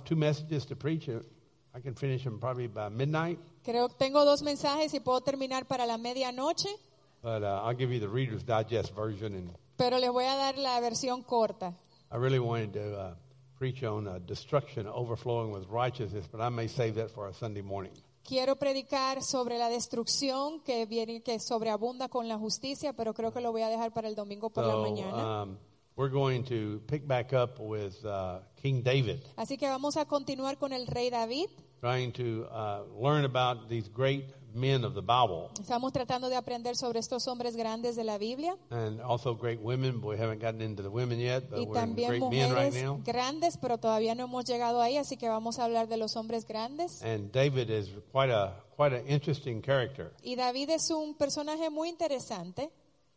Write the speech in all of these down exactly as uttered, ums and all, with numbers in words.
two messages to preach. I can finish them probably by midnight. Creo que tengo dos mensajes y puedo terminar para la medianoche, But uh, I'll give you the Reader's Digest version. And pero les voy a dar la versión corta. I really wanted to uh, preach on uh, destruction overflowing with righteousness, but I may save that for a Sunday morning. Quiero predicar sobre la destrucción que viene, que sobreabunda con la justicia, pero creo que lo voy a dejar para el domingo por la So mañana. um, we're going to pick back up with uh, King David, Así que vamos a continuar con el rey David. trying to uh, learn about these great men of the Bible Estamos tratando de aprender sobre estos hombres grandes de la Biblia and also great women, but we haven't gotten into the women yet, but y we're in también great men right mujeres now. grandes, pero todavía no hemos llegado ahí, así que vamos a hablar de los hombres grandes. And David is quite a quite an interesting character. Y David es un personaje muy interesante.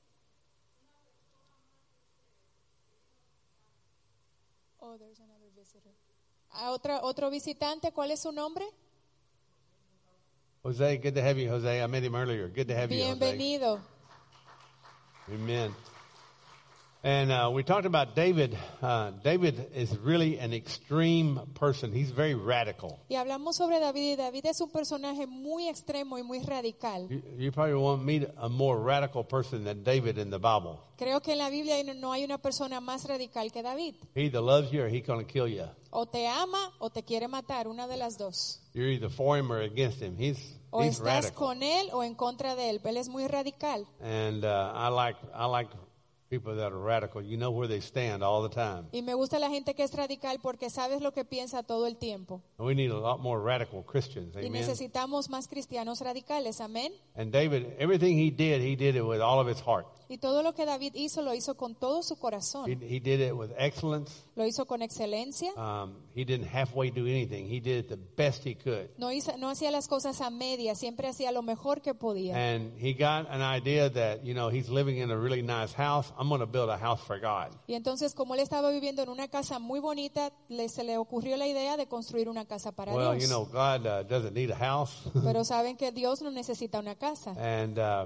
Oh, there's another visitor. Ah, otra, otro visitante, ¿cuál es su nombre? Jose, good to have you, Jose. I met him earlier. Good to have you, Jose. Bienvenido. Amen. And uh, we talked about David. Uh, David is really an extreme person. He's very radical. Y hablamos sobre David y David es un personaje muy extremo y muy radical. You, you probably won't meet a more radical person than David in the Bible. Creo que en la Biblia no hay una persona más radical que David. He either loves you or he's going to kill you. O te ama o te quiere matar, una de las dos. You're either for him or against him. He's O he's estás radical. con él o en contra de él. Él es muy radical. And uh, I like I like people that are radical. You know where they stand all the time. Y me gusta la gente que es radical porque sabes lo que piensa todo el tiempo. We need a lot more radical Christians. Y Amen. necesitamos más cristianos radicales. Amén. And David, everything he did, he did it with all of his heart. Y todo lo que David hizo, lo hizo con todo su He, corazón. he did it with excellence. Lo hizo con excelencia. Um, he didn't halfway do anything. He did it the best he could. No, hizo, no hacía las cosas a medias, siempre hacía lo mejor que podía. And he got an idea that, you know, he's living in a really nice house. I'm going to build a house for God. Y entonces, como él estaba viviendo en una casa muy bonita, le, se le ocurrió la idea de construir una casa para Well, Dios. you know, God uh, doesn't need a house. Pero saben que Dios no necesita una casa. And uh,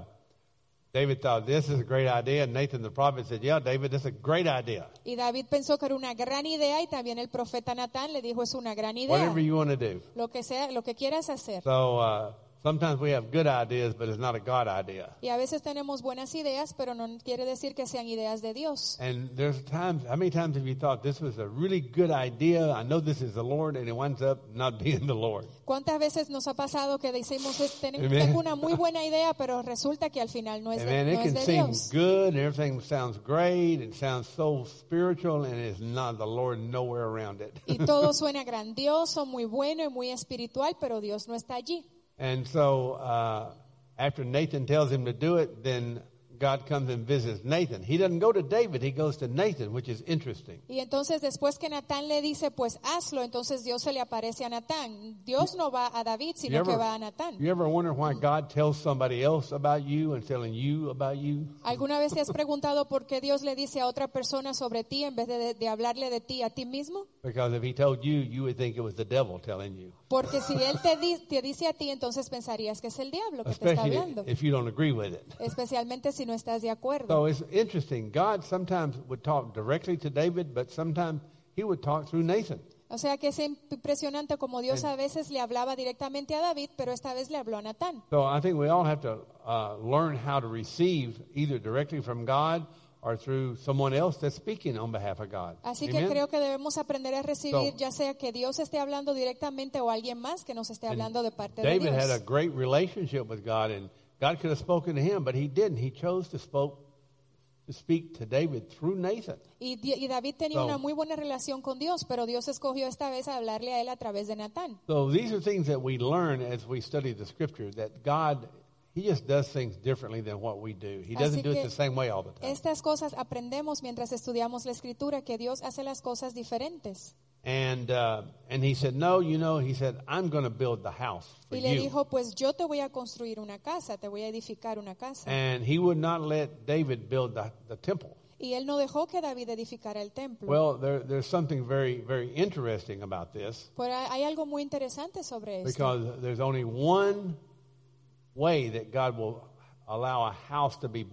David thought, this is a great idea. And Nathan the prophet said, yeah, David, this is a great idea. Y David pensó que era una gran idea y también el profeta Natán le dijo, es una gran idea. Whatever you want to do. Lo que sea, lo que quieras hacer. So uh, sometimes we have good ideas, but it's not a God idea. Y a veces tenemos buenas ideas, pero no quiere decir que sean ideas de Dios. And there's times, how many times have you thought this was a really good idea? I know this is the Lord, and it winds up not being the Lord. ¿Cuántas veces nos ha pasado que decimos, "Ten- Amen. tengo una muy buena idea, pero resulta que al final no es And de, man, no it es can de seem Dios? good, and everything sounds great, and sounds so spiritual, and it's not the Lord nowhere around it. Y todo suena grandioso, muy bueno y muy espiritual, pero Dios no está allí. And so uh, after Nathan tells him to do it, then God comes and visits Nathan. He doesn't go to David, he goes to Nathan, which is interesting. Y entonces después que Natán le dice, pues hazlo, entonces Dios se le aparece a Natán. Dios no va a David, You sino ever, que va a Natán. you ever wonder why God tells somebody else about you and telling you about you? ¿Alguna vez te has preguntado por qué Dios le dice a otra persona sobre ti en vez de, de hablarle de ti a ti mismo? Because if he told you, you would think it was the devil telling you. Porque si Él te, di- te dice a ti, entonces pensarías que es el diablo que te está Especially hablando. if you don't agree with it. Especialmente si no estás de acuerdo. So it's interesting. God sometimes would talk directly to David, but sometimes he would talk through Nathan. O sea que es impresionante como Dios a veces le hablaba directamente a David, pero esta vez le habló a Natán. So I think we all have to uh, learn how to receive either directly from God or through someone else that's speaking on behalf of God. Así que Amen? creo que debemos aprender a recibir, So- ya sea que Dios esté hablando directamente o alguien más que nos esté hablando de parte de David Dios. had a great relationship with God, and God could have spoken to him, but he didn't. He chose to spoke to speak to David through Nathan. Y, Di- y David tenía So- una muy buena relación con Dios, pero Dios escogió esta vez a hablarle a él a través de Natán. So these are things that we learn as we study the Scripture, that God, He just does things differently than what we do. He doesn't Así do it que the same way all the time. Estas cosas aprendemos mientras estudiamos la Escritura, que Dios hace las cosas diferentes. And uh, and he said, no, you know, he said, I'm going to build the house for Y le you. dijo, pues yo te voy a construir una casa, te voy a edificar una casa. And he would not let David build the, the temple. Y él no dejó que David edificara el templo. Well, there, there's something very, very interesting about this, Pero hay algo muy interesante sobre esto. because there's only one way that God will allow a house to be built.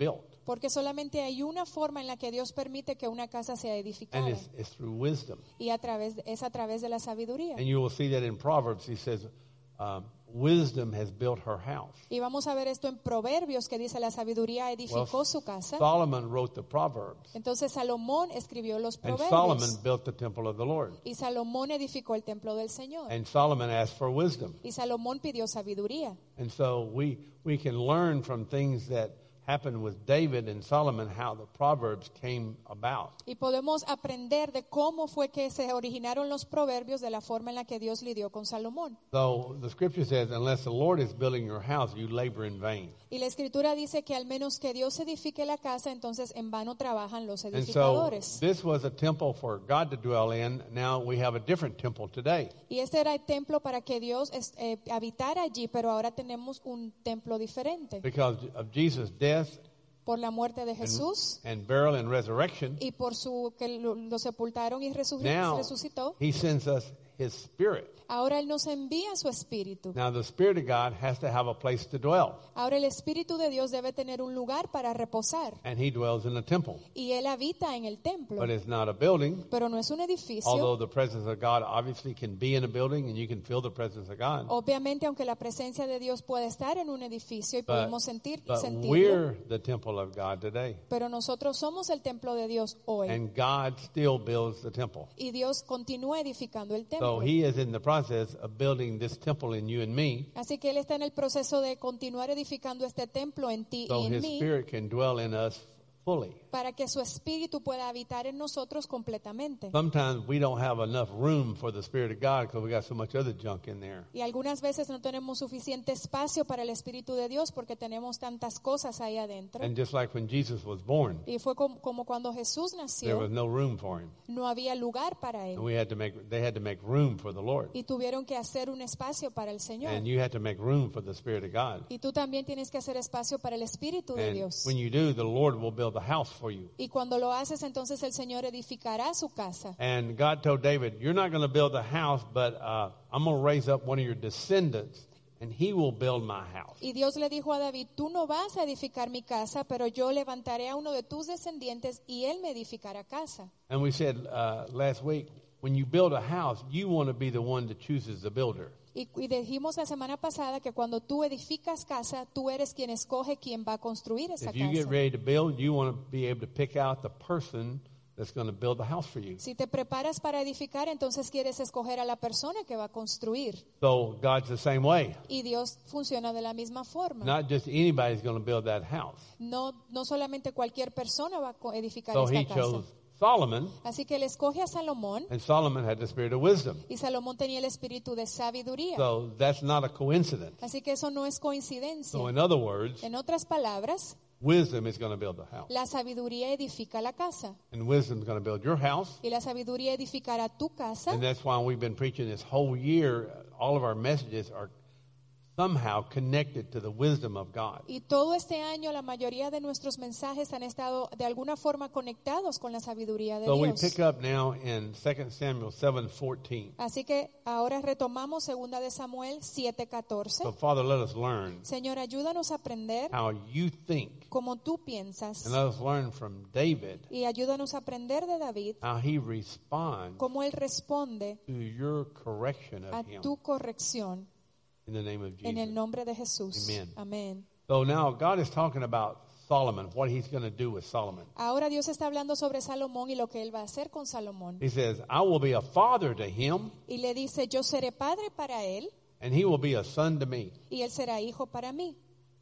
Porque solamente hay una forma en la que Dios permite que una casa sea and edificada. it's, it's through wisdom. Y a través, es a través de la sabiduría. And you will see that in Proverbs, he says, um, wisdom has built her house. Y vamos a ver esto en Proverbios, que dice la sabiduría edificó Well, su casa. Solomon wrote the Proverbs, Entonces Salomón escribió los and Solomon Proverbios. built the temple of the Lord. Y Salomón edificó el templo del Señor. And Solomon asked for wisdom. Y Salomón pidió sabiduría. And so we, we can learn from things that happened with David and Solomon how the Proverbs came about. Y podemos aprender de cómo fue que se originaron los proverbios, de la forma en la que Dios lidió con Salomón. So the scripture says, unless the Lord is building your house, you labor in vain. Y la Escritura dice que al menos que Dios edifique la casa, entonces en vano trabajan los And so edificadores. this was a temple for God to dwell in. Now we have a different temple today. Y este era el templo para que Dios es- eh, habitara allí, pero ahora tenemos un templo diferente. Because of Jesus' death Por la muerte de Jesús and burial and resurrection, y por su que lo, lo sepultaron y resu- now resucitó, he sends us his spirit. ahora Él nos envía su Espíritu. Now the Spirit of God has to have a place to dwell, Ahora el Espíritu de Dios debe tener un lugar para reposar. and he dwells in the temple. Y Él habita en el templo. But it's not a building, Pero no es un edificio. although the presence of God obviously can be in a building and you can feel the presence of God. Obviamente, aunque la presencia de Dios puede estar en un edificio y But, podemos sentir, but sentirlo, we're the temple of God today. pero nosotros somos el templo de Dios hoy. And God still builds the temple. Y Dios continúa edificando el So templo. he is in the process of building this temple in you and me, Así que Él está en el proceso de continuar edificando este templo en ti so y en his mí, spirit can dwell in us fully. para que su Espíritu pueda habitar en nosotros completamente. Sometimes we don't have enough room for the Spirit of God because we got so much other junk in there. Y algunas veces no tenemos suficiente espacio para el Espíritu de Dios porque tenemos tantas cosas ahí adentro. And just like when Jesus was born, Y fue como, como cuando Jesús there nació, was no room for him. no había lugar para And Él. we had to make, they had to make room for the Lord. Y tuvieron que hacer un espacio para el Señor. And you had to make room for the Spirit of God. Y tú también tienes que hacer espacio para el Espíritu de And Dios. when you do, the Lord will build a house for you. Y cuando lo haces, entonces el Señor edificará su casa. And God told David, you're not going to build a house, but uh, I'm going to raise up one of your descendants, and he will build my house. Y Dios le dijo a David, tú no vas a edificar mi casa, pero yo levantaré a uno de tus descendientes y él me edificará casa. And we said uh, last week, when you build a house, you want to be the one that chooses the builder. Y, y dijimos la semana pasada que cuando tú edificas casa, tú eres quien escoge quién va a construir esa If you get casa. ready to build, you want to be able to pick out the person that's going to build the house for you. Si te preparas para edificar, entonces quieres escoger a la persona que va a construir. So God's the same way. Y Dios funciona de la misma forma. Not just anybody's going to build that house. No, no solamente cualquier persona va a co- edificar So he esta casa. chose Solomon, Así que él escoge a Salomón, and Solomon had the spirit of wisdom. y Salomón tenía el espíritu de sabiduría. So that's not a coincidence. Así que eso no es coincidencia. So in other words, En otras palabras, wisdom is going to build the house. la sabiduría edifica la casa. And wisdom is going to build your house. Y la sabiduría edificará tu casa. And that's why we've been preaching this whole year. All of our messages are somehow connected to the wisdom of God. Y todo este año la mayoría de nuestros mensajes han estado de alguna forma conectados con la sabiduría de So we Dios. pick up now in Second Samuel seven fourteen. Así que ahora retomamos segunda de Samuel siete catorce. So Father, let us learn Señor, ayúdanos a aprender how you think. como tú piensas. And let us learn from David Y ayúdanos a aprender de David how he responds cómo él responde to your correction a of him. tu corrección In the name of en el Jesus. nombre de Jesús. Amen. Amén. So now God is talking about Solomon, what he's going to do with Solomon. Ahora Dios está hablando sobre Salomón y lo que él va a hacer con Salomón. He says, I will be a father to him, Y le dice, yo seré padre para él and he will be a son to me. y él será hijo para mí.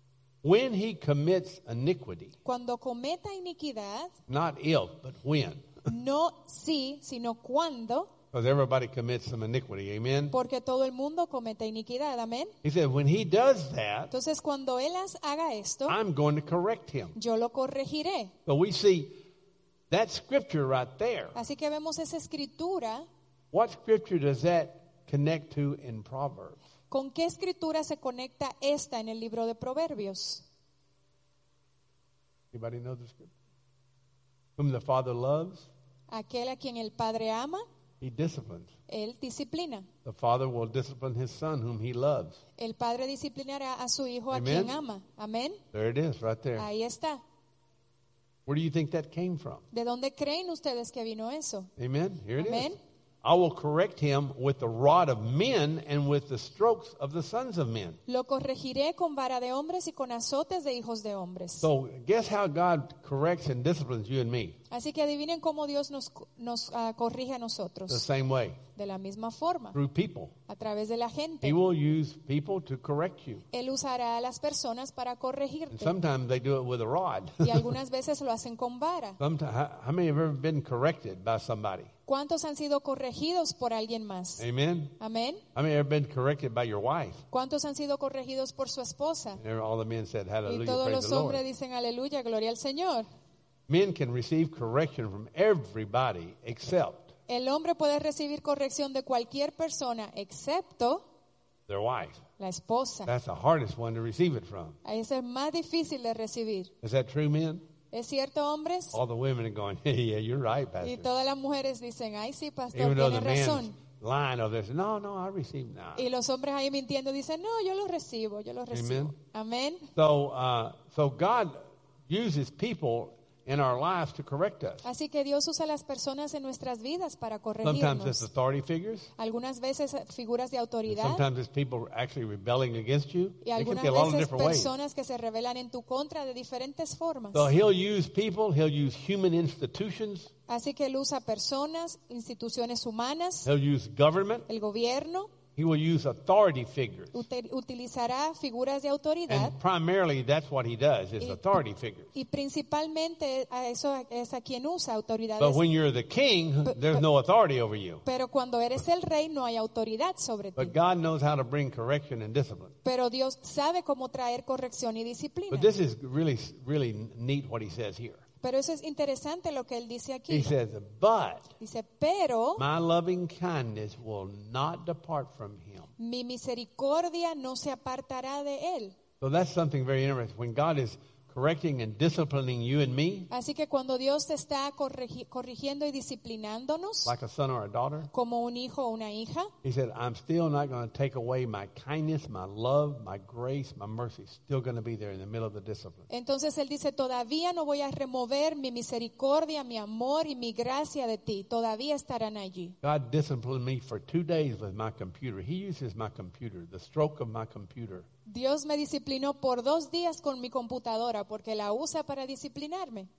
When he commits iniquity, Cuando cometa iniquidad, not if, but when. no sí, sino cuando, Because everybody commits some iniquity, amen? porque todo el mundo comete iniquidad, amén. He said, when he does that, Entonces cuando él has- haga esto, I'm going to correct him. yo lo corregiré. So we see that scripture right there. Así que vemos esa escritura. What scripture does that connect to in Proverbs? ¿Con qué escritura se conecta esta en el libro de Proverbios? Anybody know the scripture? Whom the Father loves, Aquel a quien el Padre ama, he disciplines. él disciplina. The Father will discipline his Son whom he loves. El Padre disciplinará a su hijo a Amen. quien ama. Amén. There it is, right there. Ahí está. Where do you think that came from? ¿De dónde creen ustedes que vino eso? Amen. Here it Amen. is. I will correct him with the rod of men and with the strokes of the sons of men. Lo corregiré con vara de hombres y con azotes de hijos de hombres. So guess how God corrects and disciplines you and me? Así que adivinen cómo Dios nos, nos uh, corrige a The nosotros. same way, De la misma forma, through people. a través de la He gente. will use people to correct you. Él usará a las personas para And corregirte. sometimes they do it with a rod. Y algunas veces lo hacen con vara. Sometimes, how how many have ever been corrected by somebody? ¿Cuántos han sido corregidos por alguien más? Amen. Amén. How many have ever been corrected by your wife? ¿Cuántos han sido corregidos por su esposa? And all the men said, Y hallelujah, todos praise los the Lord. hombres dicen aleluya, gloria al Señor. Men can receive correction from everybody except El hombre puede recibir corrección de cualquier persona excepto their wife. la esposa. That's the hardest one to receive it from. Eso es más difícil de recibir. Is that true, men? ¿Es cierto, hombres? All the women are going, yeah, you're right, Y Pastor. todas las mujeres dicen, ay sí, pastor, Even though tiene the man's razón. lying over this, no, no, I received nah. Y los hombres ahí mintiendo dicen, no, yo lo recibo, yo lo recibo. Amén. So, uh, so God uses people in our lives to correct us. Así que Dios usa a las personas en nuestras vidas para Sometimes it's corregirnos. authority figures. Algunas veces eh, figuras de autoridad Sometimes it's people actually rebelling against you. y It could algunas be a lot of veces different ways. personas que se rebelan en tu contra de diferentes formas. So he'll use people. He'll use human institutions. Así que él usa personas, instituciones humanas, He'll use government. el gobierno, He will use authority figures. util- utilizará figuras de autoridad And primarily that's what he does, is Y- authority figures. y principalmente a eso es a quien usa autoridades. But when you're the king, there's no authority over you. Pero cuando eres el rey no hay autoridad sobre ti. But God knows how to bring correction and discipline. Pero Dios sabe cómo traer corrección y disciplina. But this is really, really neat what he says here. Pero eso es interesante lo que él dice He aquí. says, but Dice, pero my loving kindness will not depart from him. mi misericordia no se apartará de él. So that's something very interesting. When God is correcting and disciplining you and me, Así que cuando Dios te está corrigi- corrigiendo y disciplinándonos like a son or a daughter, como un hijo o una hija, he said, I'm still not going to take away my kindness, my love, my grace, my mercy. Still going to be there in the middle of the discipline. entonces él dice, todavía no voy a remover mi misericordia, mi amor y mi gracia de ti. Todavía estarán allí. God disciplined me for two days with my computer. He uses my computer, the stroke of my computer. Dios me disciplinó por dos días con mi computadora porque la usa para disciplinarme.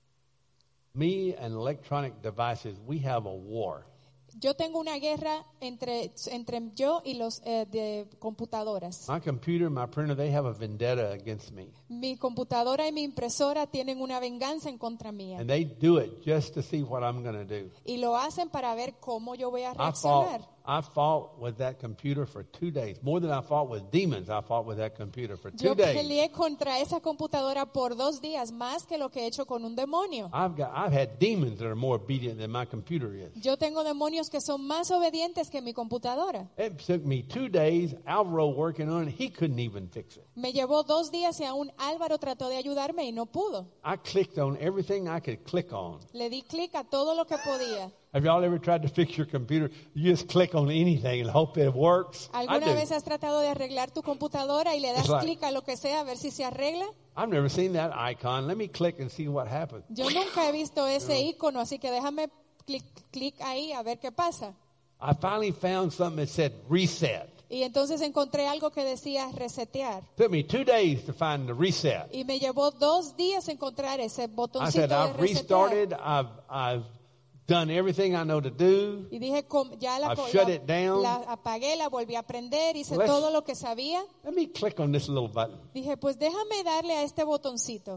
Me and electronic devices, we have a war. Yo tengo una guerra entre, entre yo y los eh, de computadoras. My computer, my printer, they have a vendetta against me. Mi computadora y mi impresora tienen una venganza en contra mía. And they do it just to see what I'm going to do. Y lo hacen para ver cómo yo voy a I reaccionar. fought, I fought with that computer for two days. More than I fought with demons, I fought with that computer for two Yo days. peleé contra esa computadora por dos días, más que lo que he hecho con un demonio. I've got, I've had demons that are more obedient than my computer is. Yo tengo demonios que son más obedientes que mi computadora. It took me two days, Alvaro working on it, he couldn't even fix it. Me llevó dos días y aún Álvaro trató de ayudarme y no pudo. I clicked on everything I could click on. Le di clic a todo lo que podía. Have y'all ever tried to fix your computer? You just click on anything and hope it works. I ¿Alguna do. vez has tratado de arreglar tu computadora y le das It's like- clic a lo que sea a ver si se arregla? I've never seen that icon. Let me click and see what happens. Yo nunca he visto ese icono, así que déjame clic, clic ahí a ver qué pasa. I finally found something that said reset. Y entonces encontré algo que decía resetear. Took me two days to find the reset. Y me llevó dos días encontrar ese I botoncito said, de I've resetear. restarted. I've, I've done everything I know to do. Y dije, com- ya la, I've co- shut la- it down. la apagué, la volví a prender, hice Let's- todo lo que sabía. Let me click on this little button. Dije, pues déjame darle a este botoncito.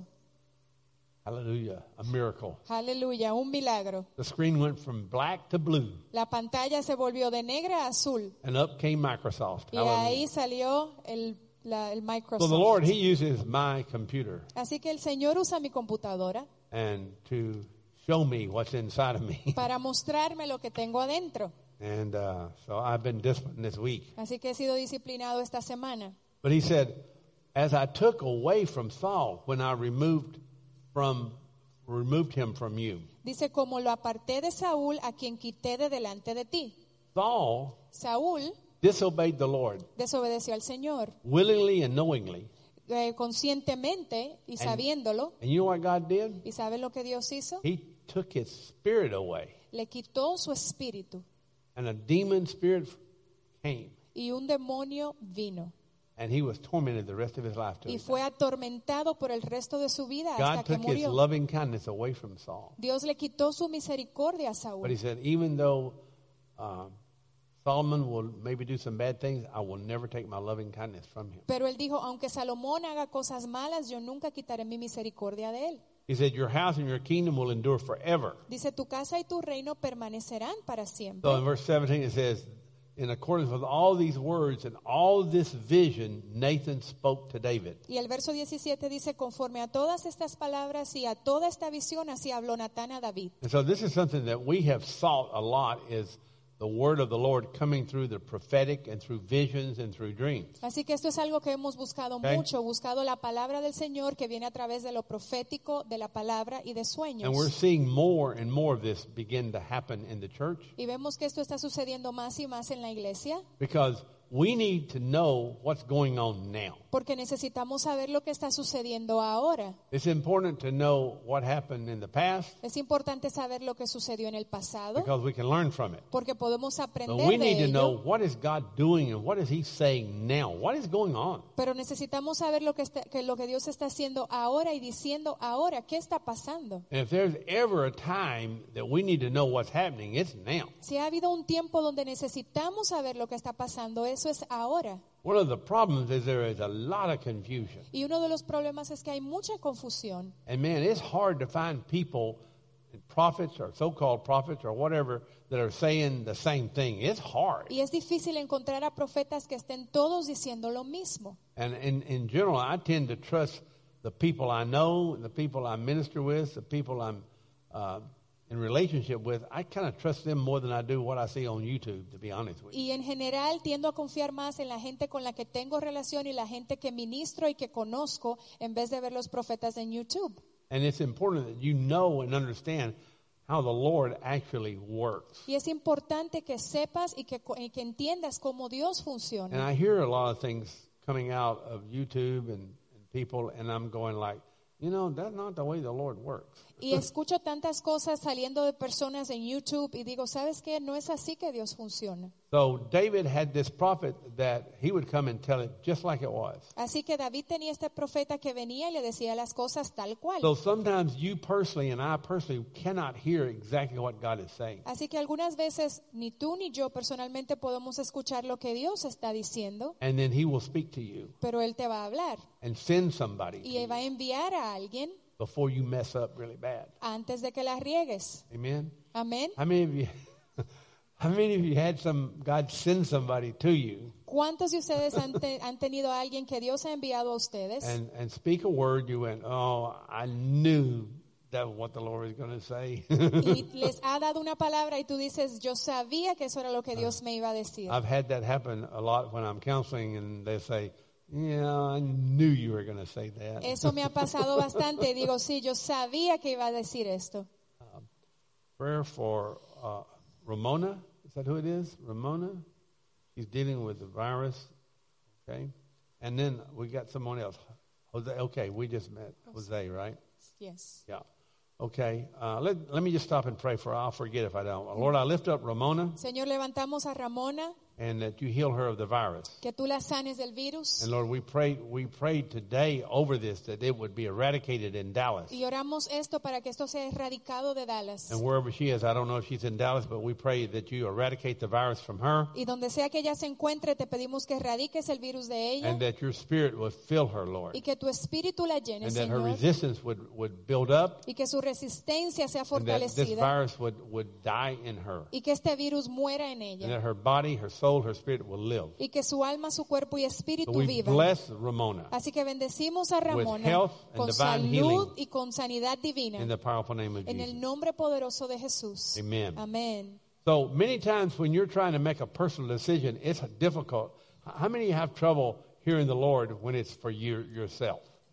Hallelujah. A miracle. Aleluya, un milagro. The screen went from black to blue, La pantalla se volvió de negra a azul. and up came Microsoft. Y Hallelujah. ahí salió el, la- el So Microsoft. the Lord, He uses my computer Así que el Señor usa mi computadora and to show me what's inside of me. para mostrarme lo que tengo adentro. And uh, so I've been disciplined this week. Así que he sido disciplinado esta semana. But He said, as I took away from Saul when I removed from removed him from you. Dice, como lo aparté de Saúl, a quien quité de delante de ti. Saul Saúl disobeyed the Lord desobedeció al Señor, willingly and knowingly. eh, conscientemente y sabiéndolo. And you know what God did? ¿Y saben lo que Dios hizo? He took his spirit away. Le quitó su espíritu And a demon spirit came. y un demonio vino. And he was tormented the rest of his life. till Y he fue died. atormentado por el resto de su vida hasta God que took his murió. loving kindness away from Saul. Dios le quitó su misericordia a But he Saúl. said, even though uh, Solomon will maybe do some bad things, I will never take my loving kindness from him. Pero él dijo, aunque Salomón haga cosas malas, yo nunca quitaré mi misericordia de él. He said, your house and your kingdom will endure forever. Dice, tu casa y tu reino permanecerán para siempre. So in verse seventeen it says, in accordance with all these words and all this vision, Nathan spoke to David. Y el verso diecisiete dice, conforme a todas estas palabras y a toda esta visión, así habló Natán a David. And so this is something that we have sought a lot, is the word of the Lord coming through the prophetic and through visions and through dreams. Así que esto es algo que hemos buscado Okay. mucho, buscado la palabra del Señor que viene a través de lo profético, de la palabra y de sueños. And we're seeing more and more of this begin to happen in the church, Y vemos que esto está sucediendo más y más en la iglesia, because we need to know what's going on now. porque necesitamos saber lo que está sucediendo ahora. It's important to know what happened in the past, Es importante saber lo que sucedió en el pasado, because we can learn from it. porque podemos But aprender we de need to know ello. what is God doing and what is he saying now. What is going on? Pero necesitamos saber lo que, está- que lo que Dios está haciendo ahora y diciendo ahora. ¿Qué está pasando? And if there's ever a time that we need to know what's happening, it's now. Si ha habido un tiempo donde necesitamos saber lo que está pasando, eso es ahora. One of the problems is there is a lot of confusion. Y uno de los problemas es que hay mucha confusión. And man, it's hard to find people, prophets or so-called prophets or whatever, that are saying the same thing. It's hard. Y es difícil encontrar a profetas que estén todos diciendo lo mismo. And in, in general, I tend to trust the people I know, the people I minister with, the people I'm uh, in relationship with. I kind of trust them more than I do what I see on YouTube, to be honest with you. Y en general tiendo a confiar más en la gente con la que tengo relación y la gente que ministro y que conozco en vez de ver los profetas en YouTube. And it's important that you know and understand how the Lord actually works. Y es importante que sepas y que, y que entiendas cómo Dios And funciona. I hear a lot of things coming out of YouTube and, and people, and I'm going like, you know, that's not the way the Lord works. Y escucho tantas cosas saliendo de personas en YouTube y digo, ¿sabes qué? No es así que Dios funciona. So David had this prophet that he would come and tell it just like it was. Así que David tenía este profeta que venía y le decía las cosas tal cual. So sometimes you personally and I personally cannot hear exactly what God is saying. Así que algunas veces ni tú ni yo personalmente podemos escuchar lo que Dios está diciendo, And then he will speak to you pero Él te va a hablar and send somebody to y you va a enviar a alguien before you mess up really bad. antes de que la riegues. Amen. Amén. How many of you how many of you had some God send somebody to you ¿Cuántos de ustedes han, te- han tenido a alguien que Dios ha enviado a ustedes and, and speak a word, you went, oh, I knew that was what the Lord was going to say. y les ha dado una palabra y tú dices, yo sabía que eso era lo que Dios me iba a decir? I've had that happen a lot when I'm counseling, and they say, yeah, I knew you were going to say that. Eso me ha pasado bastante. Digo, sí, yo sabía que iba a decir esto. Prayer for uh, Ramona. Is that who it is? Ramona? She's dealing with the virus. Okay. And then we got someone else. Jose. Okay, we just met Jose, right? Yes. Yeah. Okay. Uh, let, let me just stop and pray for her. I'll forget if I don't. Lord, I lift up Ramona, Señor, levantamos a Ramona, and that you heal her of the virus. que tú la sanes del virus. And Lord, we pray, we prayed today over this, that it would be eradicated in Dallas. Y oramos esto para que esto sea erradicado de Dallas. And wherever she is, I don't know if she's in Dallas, but we pray that you eradicate the virus from her, Y donde sea que ella se encuentre, te pedimos que erradiques el virus de ella and that your spirit would fill her, Lord. y que tu espíritu la llene, And that her Señor, resistance would, would build up, y que su resistencia sea and that this fortalecida virus would, would die in her. y que este virus muera en And ella that her body, her soul, her spirit will live. y que su alma, su cuerpo y So espíritu we vivan. bless Ramona Así que bendecimos a Ramona health and con divine salud healing y con sanidad in divina the powerful name of en el Jesus. nombre poderoso de Jesús. Amen. Amén. So many times when you're trying to make a personal decision, it's difficult. How many of you have trouble hearing the Lord when it's for you yourself?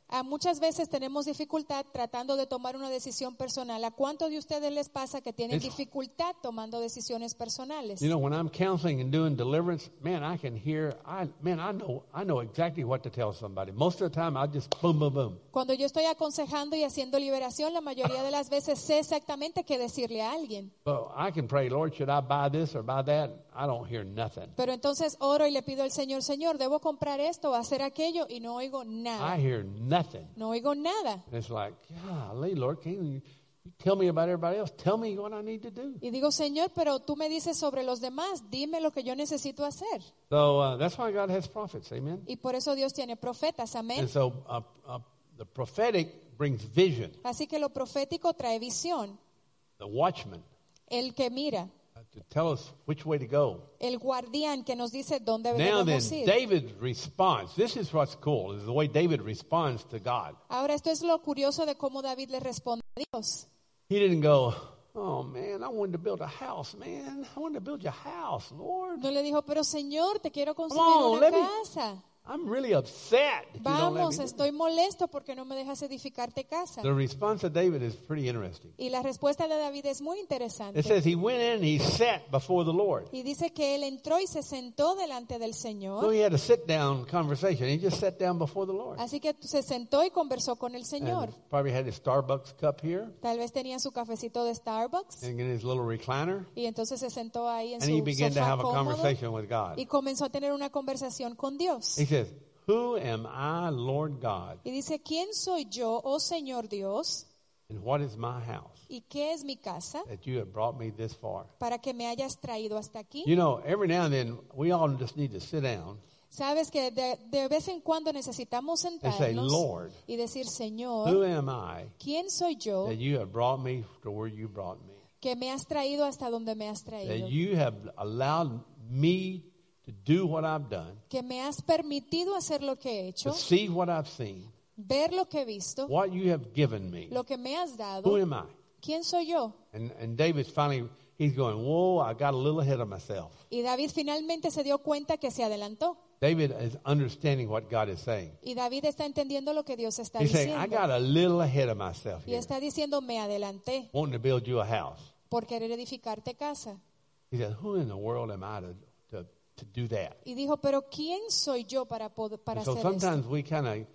A muchas veces tenemos dificultad tratando de tomar una decisión personal. ¿A cuántos de ustedes les pasa que tienen It's- dificultad tomando decisiones personales? You know, when I'm counseling and doing deliverance, man, I can hear, I man, I know, I know exactly what to tell somebody. Most of the time, I just boom, boom, boom. Cuando yo estoy aconsejando y haciendo liberación, la mayoría de las veces sé exactamente qué decirle a alguien. But I can pray, Lord, should I buy this or buy that? I don't hear nothing. Pero entonces oro y le pido al Señor, Señor, ¿debo comprar esto o hacer aquello? Y no oigo I nada. hear nothing. No oigo nada. And it's like, golly, Lord, can you, you tell me about everybody else? Tell me what I need to do. Y digo, Señor, pero tú me dices sobre los demás. Dime lo que yo necesito hacer. So uh, that's why God has prophets, amen? Y por eso Dios tiene profetas. Amén. And so uh, uh, the prophetic brings vision. Así que lo profético trae visión. The watchman, El que mira. uh, to tell us which way to go. El guardián que nos dice dónde Now then, debemos ir. David's response, this is what's cool, is the way David responds to God. Ahora esto es lo curioso de cómo David le responde a Dios. He didn't go, oh man, I wanted to build a house, man. I wanted to build your house, Lord. No le dijo, pero Señor, te quiero construir on, una let me- casa. I'm really upset. that you don't let Vamos, me do estoy molesto porque no me dejas edificarte casa. The response of David is pretty interesting. Y la respuesta de David es muy It interesante. says he went in and he sat before the Lord. Y dice que él entró y se sentó delante del So Señor. he had a sit down conversation. He just sat down before the Lord. Así que se sentó y conversó con el Señor. And probably had his Starbucks cup here Tal vez tenía su cafecito de Starbucks. and in his little recliner. Y entonces se sentó ahí en And he su began to sofá have a cómodo conversation with God. y comenzó a tener una conversación con Dios. He says, who am I, Lord God, Y dice, ¿quién soy yo, oh Señor Dios? and what is my house ¿Y qué es mi casa? that you have brought me this far? Para que me hayas traído hasta aquí. You know, every now and then we all just need to sit down Sabes que de, de vez en cuando necesitamos and say, sentarnos Lord, y decir, who Señor, am I ¿quién soy yo that you have brought me to where you brought me? que me has traído hasta donde me has traído? That you have allowed me to do what I've done, Que me has permitido hacer lo que he to hecho, see what I've seen, ver lo que he visto, what you have given me. lo que me has Who dado. am I? ¿Quién soy yo? And, and David's finally, he's going, whoa, I got a little ahead of myself. Y David finalmente se dio cuenta que se adelantó. David is understanding what God is saying. Y David está entendiendo lo que Dios está He's saying, I diciendo. got a little ahead of myself Y here, está diciendo, me adelanté wanting to build you a house. por querer edificarte casa. He said, who in the world am I to, to, to do that? Y dijo, pero ¿quién soy yo para, poder, para And so hacer esto? sometimes we kind of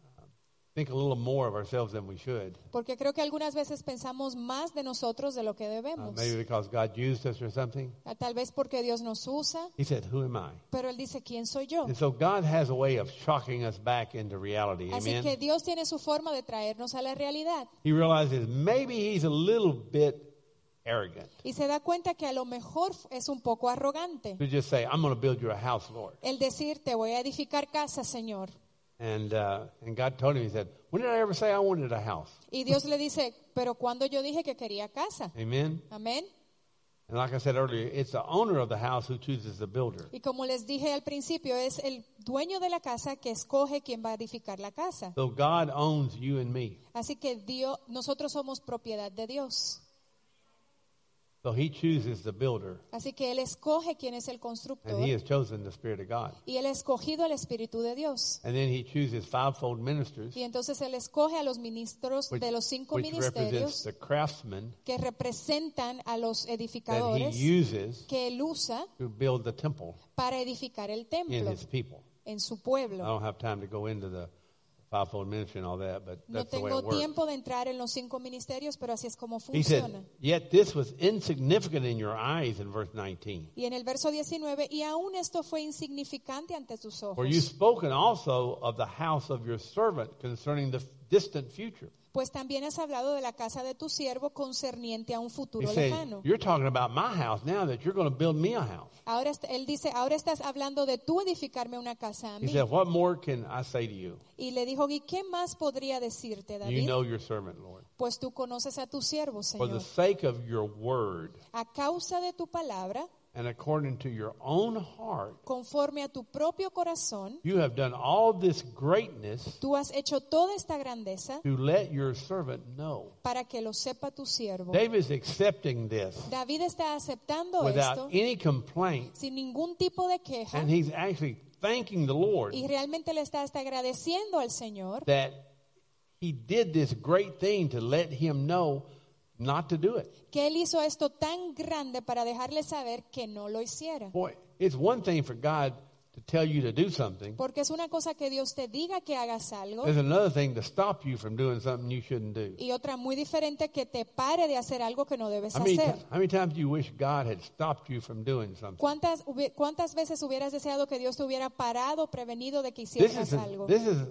think a little more of ourselves than we should. Porque creo que algunas veces pensamos más de nosotros de lo que Uh, debemos. maybe because God used us or something. Tal vez porque Dios nos usa, He said, who am I? pero Él dice, ¿quién soy yo? And so God has a way of shocking us back into reality. Así Amen. que Dios tiene su forma de traernos a la realidad. He realizes maybe he's a little bit arrogant Y se da cuenta que a lo mejor es un poco arrogante. to just say, I'm going to build you a house, Lord. El decir, te voy a edificar casa, Señor. And uh, and God told him, he said, when did I ever say I wanted a house? Y Dios le dice, pero cuando yo dije que quería casa. Amen. Amén. And like I said earlier, it's the owner of the house who chooses the builder. Y como les dije al principio, es el dueño de la casa que escoge quién va a edificar la casa. So God owns you and me. Así que Dios, nosotros somos propiedad de Dios. So he chooses the builder. Así que Él escoge quién es el constructor. And he has chosen the Spirit of God. Y Él ha escogido al Espíritu de Dios. And then he chooses fivefold ministers, Y entonces Él escoge a los ministros which, de los cinco which represents ministerios the craftsmen que representan a los that he edificadores uses que Él usa to build the temple para edificar el in templo his people. en su I pueblo. don't have time to go into the fivefold ministry and all that, but No that's the way it tengo works. tiempo de entrar en los cinco ministerios, pero así es como He said, funciona. yet this was insignificant in your eyes in verse nineteen. Y en el verso diecinueve, y aún esto fue insignificante ante tus ojos, For you've spoken also of the house of your servant concerning the distant future. pues también has hablado de la casa de tu siervo concerniente a un He futuro said, lejano. you're talking about my house now that you're going to build me a house. Ahora est- él dice, ahora estás hablando de tú edificarme una casa a He mí. said, what more can I say to you? Y le dijo, ¿y qué más podría decirte, You David? know your servant, Lord. Pues tú conoces a tu siervo, For the Señor. sake of your word A causa de tu palabra, and according to your own heart, conforme a tu propio corazón, you have done all this greatness tú has hecho toda esta grandeza to let your servant know. para que lo sepa tu siervo. David's accepting this David está aceptando without esto any complaint, sin ningún tipo de queja and he's actually thanking the Lord y realmente le está hasta agradeciendo al Señor that he did this great thing to let him know not to do it. Que él hizo esto tan grande para dejarle saber que no lo hiciera. Boy, it's one thing for God to tell you to do something. Porque es una cosa que Dios te diga que hagas algo There's another thing to stop you from doing something you shouldn't do. y otra muy diferente que te pare de hacer algo que no debes How many, hacer. ti- how many times do you wish God had stopped you from doing something? ¿Cuántas, hubi- ¿Cuántas veces hubieras deseado que Dios te hubiera parado, prevenido de que This hicieras is, a- algo? this is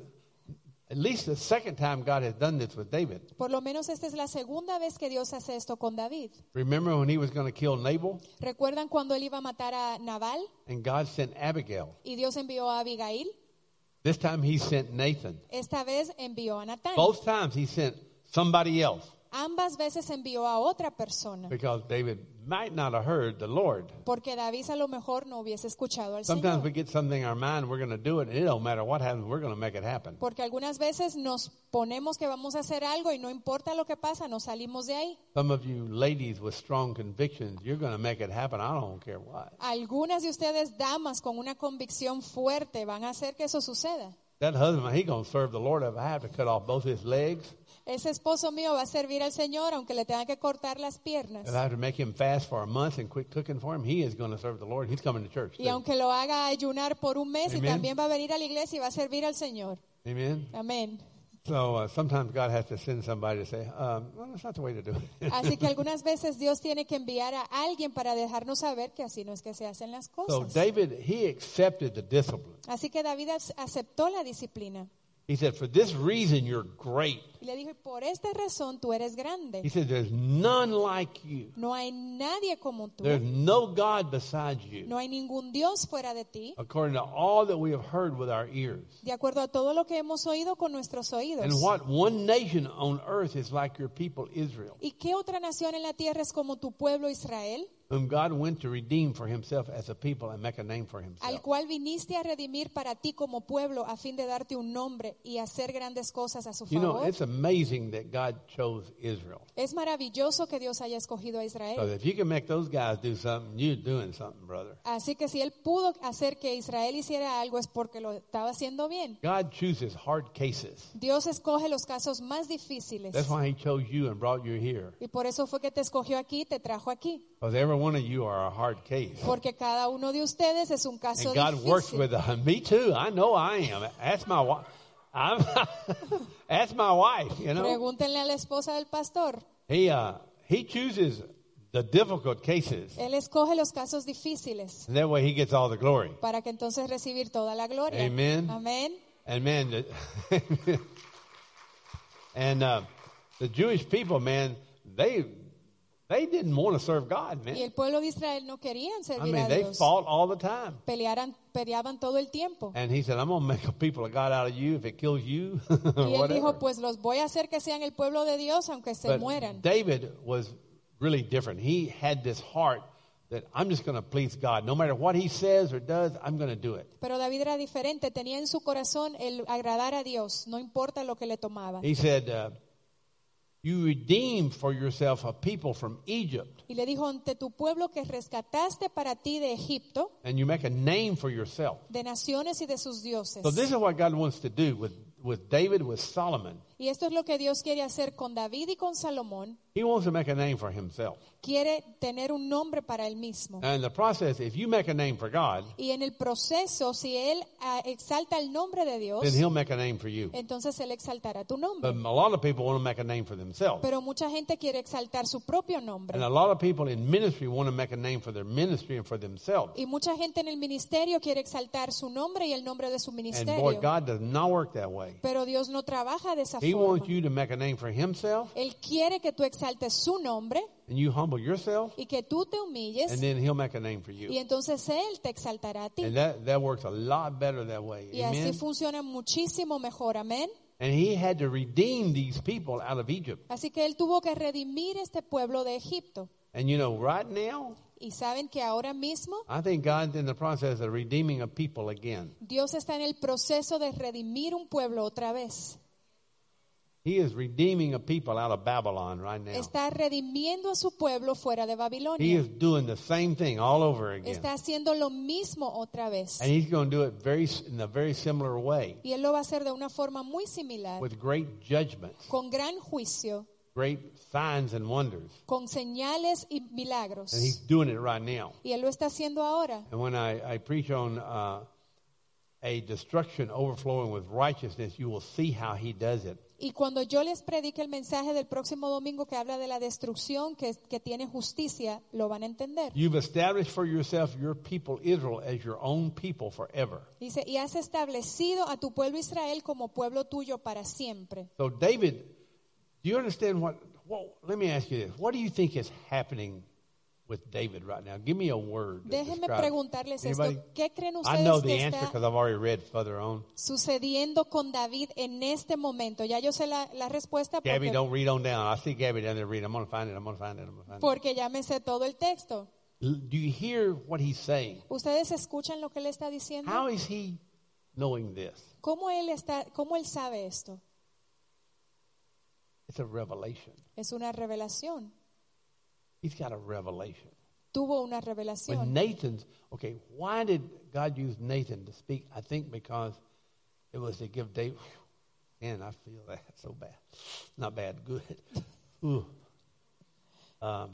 at least the second time God has done this with David. Por lo menos esta es la segunda vez que Dios hace esto con David. Remember when he was going to kill Nabal ¿Recuerdan cuando él iba a matar a Nabal and God sent Abigail? y Dios envió a Abigail? This time he sent Nathan. Esta vez envió a Natán. Both times he sent somebody else Ambas veces envió a otra persona. because David might not have heard the Lord. Porque David a lo mejor no hubiese escuchado al Sometimes we Señor. get something in our mind, we're going to do it, and it don't matter what happens, we're going to make it happen. Porque algunas veces nos ponemos que vamos a hacer algo y no importa lo que pasa, nos salimos de ahí. Some of you ladies with strong convictions, you're going to make it happen. I don't care what. Algunas de ustedes, damas con una convicción fuerte, van a hacer que eso suceda. That husband, he going to serve the Lord if I have to cut off both his legs, Ese esposo mío va a servir al Señor aunque le tenga que cortar las piernas. if I have to make him fast for a month and quit cooking for him, he is going to serve the Lord. He's coming to church Y too. aunque lo haga ayunar por un mes y Amen. también va a venir a la iglesia y va a servir al Señor. Amen. Amén. So uh, sometimes God has to send somebody to say, um, well, that's not the way to do it. Así que algunas veces Dios tiene que enviar a alguien para dejarnos saber que así no es que se hacen las So cosas. David, he accepted the discipline. Así que David ac- aceptó la disciplina. He said, for this reason, you're great. Y le dijo, por esta razón tú eres grande. He said, there's none like you. No hay nadie como tú. There's no God besides you. No hay ningún Dios fuera de ti. According to all that we have heard with our ears. De acuerdo a todo lo que hemos oído con nuestros oídos. And what one nation on earth is like your people Israel, ¿Y qué otra nación en la tierra es como tu pueblo Israel? whom God went to redeem for himself as a people and make a name for Al himself. cual viniste a redimir para ti como pueblo a fin de darte un nombre y hacer grandes cosas a su You know, favor. it's amazing that God chose Israel. Es maravilloso que Dios haya escogido a So Israel. if you can make those guys do something, you're doing something, brother. Así que si él pudo hacer que Israel hiciera algo es porque lo estaba haciendo bien. God chooses hard cases. Dios escoge los casos más difíciles. That's why he chose you and brought you here. Y por eso fue que te escogió aquí, te trajo aquí. Because every one of you are a hard case. Porque cada uno de ustedes es un caso And God works difícil. with uh, me too. I know I am. Ask my wife. I'm Ask my wife. You know, Pregúntenle a la esposa del pastor. he uh, he chooses the difficult cases, Él escoge los casos difíciles and that way he gets all the glory. para que entonces recibir toda la gloria. Amen. Amén. And man, the- and uh, the Jewish people, man, they they didn't want to serve God, Y man. el pueblo de Israel no querían I servir mean, a they Dios. fought all the time. Pelearan, peleaban todo el tiempo. And he said, "I'm gonna make a people of God out of you if it kills you, or Y él whatever." dijo, pues los voy a hacer que sean el pueblo de Dios aunque se But mueran. David was really different. He had this heart that I'm just going to please God. No matter what he says or does, I'm going to do it. Pero David era diferente, tenía en su corazón el agradar a Dios, no importa lo que le tomaba. He said, uh, you redeemed for yourself a people from Egypt, Y le dijo, ante tu pueblo que rescataste para ti de Egipto, and you make a name for yourself. de naciones y de sus dioses. So this is what God wants to do with, with David, with Solomon. Y esto es lo que Dios quiere hacer con David y con Salomón. He wants to make a name for himself. Quiere tener un nombre para él mismo. And in the process, if you make a name for God, Y en el proceso, si él ah, exalta el nombre de Dios, then he'll make a name for you. entonces él exaltará tu But nombre. a lot of people want to make a name for themselves. Pero mucha gente quiere exaltar su propio And nombre. a lot of people in ministry want to make a name for their ministry and for themselves. Y mucha gente en el ministerio quiere exaltar su nombre y el nombre de su And boy, ministerio. God does not work that way. Pero Dios no trabaja de esa He forma. wants you to make a name for himself, Él quiere que tú exaltes su nombre and you humble yourself, y que tú te humilles and then he'll make a name for y you. entonces Él te exaltará a ti. And that, that works a lot better that way. Y así Amen. funciona muchísimo mejor. Amén. And he had to redeem these people out of Egypt. Así que Él tuvo que redimir este pueblo de Egipto. And you know, right now, Y saben que ahora mismo I think God's in the process of redeeming a people again. Dios está en el proceso de redimir un pueblo otra vez. He is redeeming a people out of Babylon right now. Está redimiendo a su pueblo fuera de He Babilonia. is doing the same thing all over again. Está haciendo lo mismo otra vez. And he's going to do it very in a very similar way, Y él lo va a hacer de una forma muy similar, with great judgments, con gran juicio, great signs and wonders. con señales y milagros. And he's doing it right now. Y él lo está haciendo ahora. And when I, I preach on uh, a destruction overflowing with righteousness, you will see how he does it. Y cuando yo les predique el mensaje del próximo domingo que habla de la destrucción que, que tiene justicia, lo van a entender. You've established for yourself your people Israel as your own people forever. Dice, y has establecido a tu pueblo Israel como pueblo tuyo para siempre. So David, do you understand what, well, let me ask you this. What do you think is happening with David right now? Give me a word. that Déjenme describes- preguntarles esto. Anybody? ¿Qué creen I ustedes know the que answer está because I've already read further on. sucediendo con David en este momento? Ya yo sé la, la respuesta Gabby, porque, don't read on down. I see Gabby down there reading. I'm going to find it. I'm going to find it. I'm going to find it. porque ya me sé todo el texto. L- Do you hear what he's saying? ¿Ustedes escuchan lo que él está diciendo? How is he knowing this? ¿Cómo él, está, ¿Cómo él sabe esto? It's a revelation. Es una revelación. He's got a revelation. Tuvo una When revelación. Nathan's, okay, why did God use Nathan to speak? I think because it was to give David, man, I feel that so bad. Not bad, good. Ooh. Um,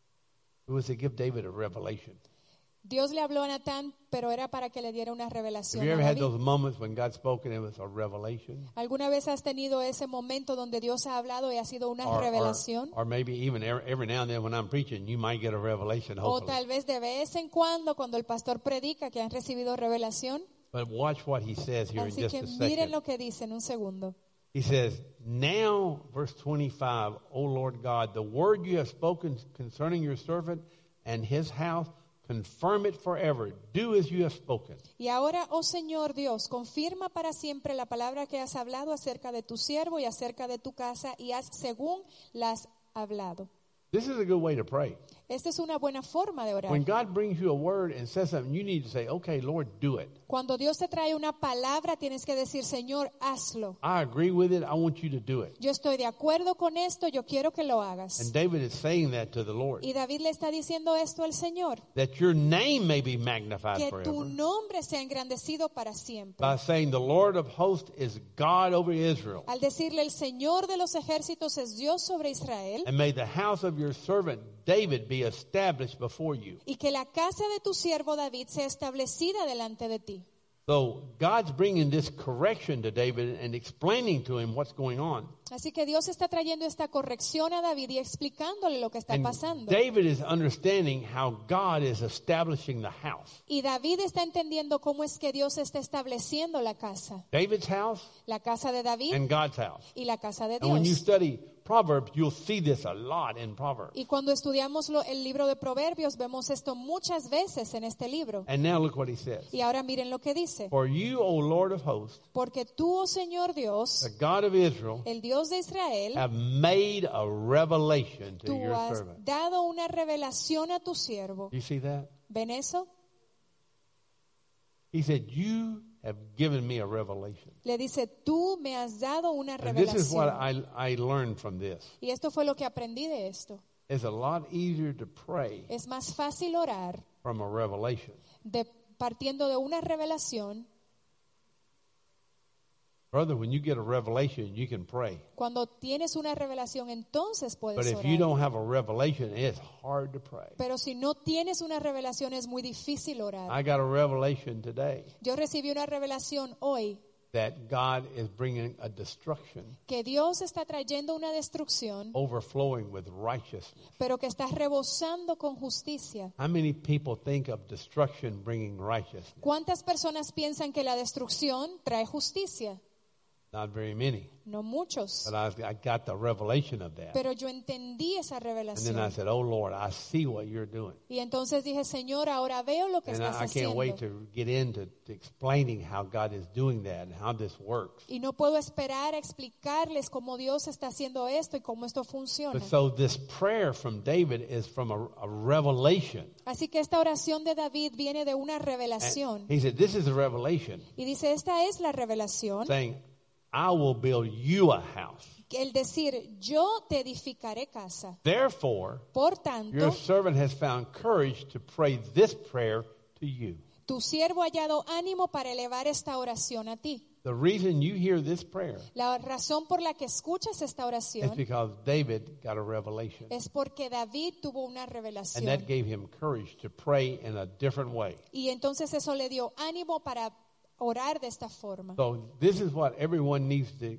it was to give David a revelation. Dios le habló a Natán, pero era para que le diera una revelación Have you a ever had David. those moments when God spoke and it was a revelation? ¿Alguna vez has tenido ese momento donde Dios ha hablado y ha sido una Or, or, revelación? or maybe even every, every now and then when I'm preaching, you might get a revelation, O hopefully. tal vez de vez en cuando, cuando el pastor predica, que han recibido revelación. But watch what he says here in Así just que a miren second. lo que dice en un segundo. He says, now, verse twenty-five, O Lord God, the word you have spoken concerning your servant and his house, confirm it forever. Do as you have spoken. Y ahora, oh Señor Dios, confirma para siempre la palabra que has hablado acerca de tu siervo y acerca de tu casa, y haz según las hablado. This is a good way to pray. Esta es una buena forma de orar. When God brings you a word and says something, you need to say, okay, Lord, do it. Cuando Dios te trae una palabra, tienes que decir, Señor, hazlo. I agree with it. I want you to do it. Yo estoy de acuerdo con esto, yo quiero que lo hagas. And David is saying that to the Lord. Y David le está diciendo esto al Señor, That your name may be magnified que forever. tu nombre sea engrandecido para siempre. By saying the Lord of hosts is God over Israel. Al decirle, el Señor de los ejércitos es Dios sobre Israel, And may the house of your servant David be established before you. y que la casa de tu siervo David sea establecida delante de ti. So God's bringing this correction to David and explaining to him what's going on. Así que Dios está trayendo esta corrección a David y explicándole lo que está And pasando. David is understanding how God is establishing the house. Y David está entendiendo cómo es que Dios está estableciendo la casa. David's house La casa de David and God's house. y la casa de And when you Dios. study Proverbs, you'll see this a lot in Proverbs. Y cuando estudiamos lo- el libro de Proverbios, vemos esto muchas veces en este libro. And now look what he says. Y ahora miren lo que dice. For you, O Lord of hosts, Porque tú, oh Señor Dios, the God of Israel, el Dios de Israel, have made a revelation to tú your has servant. dado una revelación a tu siervo. You see that? ¿Ven eso? He said, you have given me a revelation. Le dice, tú me has dado una And this is what revelación. I, I learned from this. Y esto fue lo que aprendí de esto. It's a lot easier to pray Es más fácil orar from a revelation. de, partiendo de una revelación. Brother, when you get a revelation, you can pray. Cuando tienes una revelación, entonces But puedes if you orar. don't have a revelation, it's hard to pray. Pero si no tienes una revelación, es muy difícil orar. I got a revelation today Yo recibí una revelación hoy that God is bringing a destruction que Dios está trayendo una destrucción, overflowing with righteousness. pero que está rebosando con justicia. How many people think of destruction bringing righteousness? ¿Cuántas personas piensan que la destrucción trae justicia? Not very many. No muchos. But I, I got the revelation of that. Pero yo entendí esa And then I revelación. said, oh, Lord, I see what you're doing. Y entonces dije, Señor, ahora veo lo que And estás I, I can't wait haciendo. to get into to explaining how God is doing that and how this works. Y no puedo esperar a explicarles cómo Dios está haciendo esto y cómo esto funciona. But so this prayer from David is from a, a revelation. Así que esta oración de David viene de una And revelación. he said, this is a revelation, Y dice, esta es la revelación, saying, I will build you a house. El decir, yo te edificaré casa. Therefore, Por your tanto, servant has found courage to pray this prayer to you. tu siervo ha hallado ánimo para elevar esta oración a ti. The reason you hear this prayer La razón por la que escuchas esta is oración because David got a revelation. es porque David tuvo una And revelación. that gave him courage to pray in a different way. Y entonces eso le dio ánimo para orar de esta forma. So this is what everyone needs to,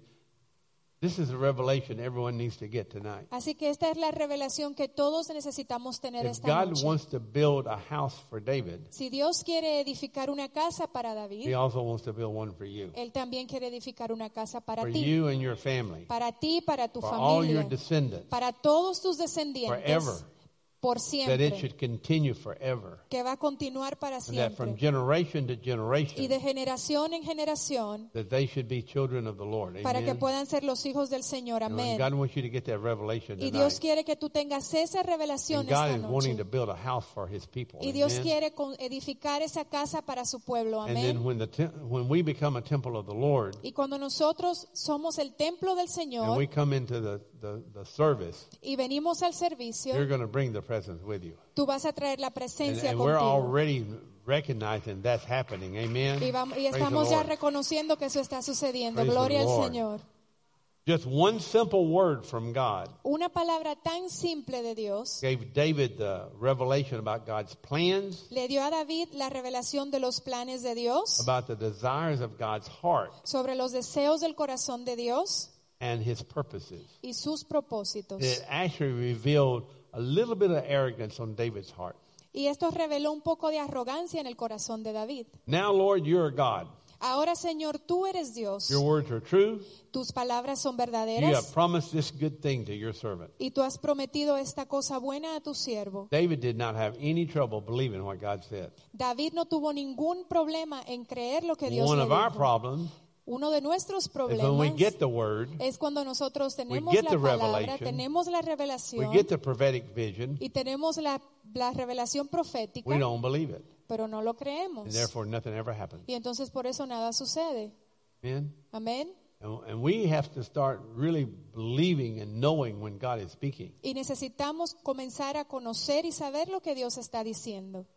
this is a revelation everyone needs to get tonight. Así que esta es la revelación que todos necesitamos tener If esta God noche. wants to build a house for David, Si Dios quiere edificar una casa para David, he also wants to build one for you. Él también quiere edificar una casa para For ti. you and your family. Para ti, para tu For all your familia, descendants. para todos tus descendientes, Forever. por That it siempre, should continue forever. que va a continuar para And that from siempre. generation to Y generation, de generación en generación, that they should be children of the Lord. para que Amen. puedan ser los hijos del Señor. And Amén. God wants you to get that revelation Y Dios tonight. quiere que tú tengas esa revelación And God esta is wanting noche. to build a house for His people. Y Dios Amen. quiere con- edificar esa casa para su pueblo. And then Amén. when the tem- when we become a temple of the Lord, Y cuando nosotros somos el templo del and Señor we come into the, the, the service, y venimos al servicio, you're going to bring the presence with you. tú vas a traer la And, presencia and we're contigo. already recognizing that's happening. Amen. Y, vamos- y Praise the estamos ya Lord. reconociendo que eso está sucediendo. Praise the Gloria al Lord. Señor. Just one simple word from God Una palabra tan simple de Dios gave David the revelation about God's plans, le dio a David la revelación de los planes de Dios, about the desires of God's heart, sobre los deseos del corazón de Dios and His purposes. y sus propósitos. It actually revealed a little bit of arrogance on David's heart. Y esto reveló un poco de arrogancia en el corazón de David. Now, Lord, you're God. Ahora, Señor, tú eres Dios. Your words are true. Tus palabras son You have verdaderas promised this good thing to your servant. y tú has prometido esta cosa buena a tu siervo. David did not have any trouble believing what God said. David no tuvo ningún problema en creer lo que Dios One le of our dijo. problems Uno de nuestros is when we problemas get the word, es cuando nosotros tenemos get la the palabra, revelation, tenemos la we revelación get the prophetic vision, y tenemos la, la revelación profética, we don't believe it. pero no lo creemos. And therefore, nothing ever happens. Y entonces por eso nada sucede. Amen? Amén. And, and we have to start really believing and knowing when God is speaking. Y necesitamos comenzar a conocer y saber lo que Dios está diciendo.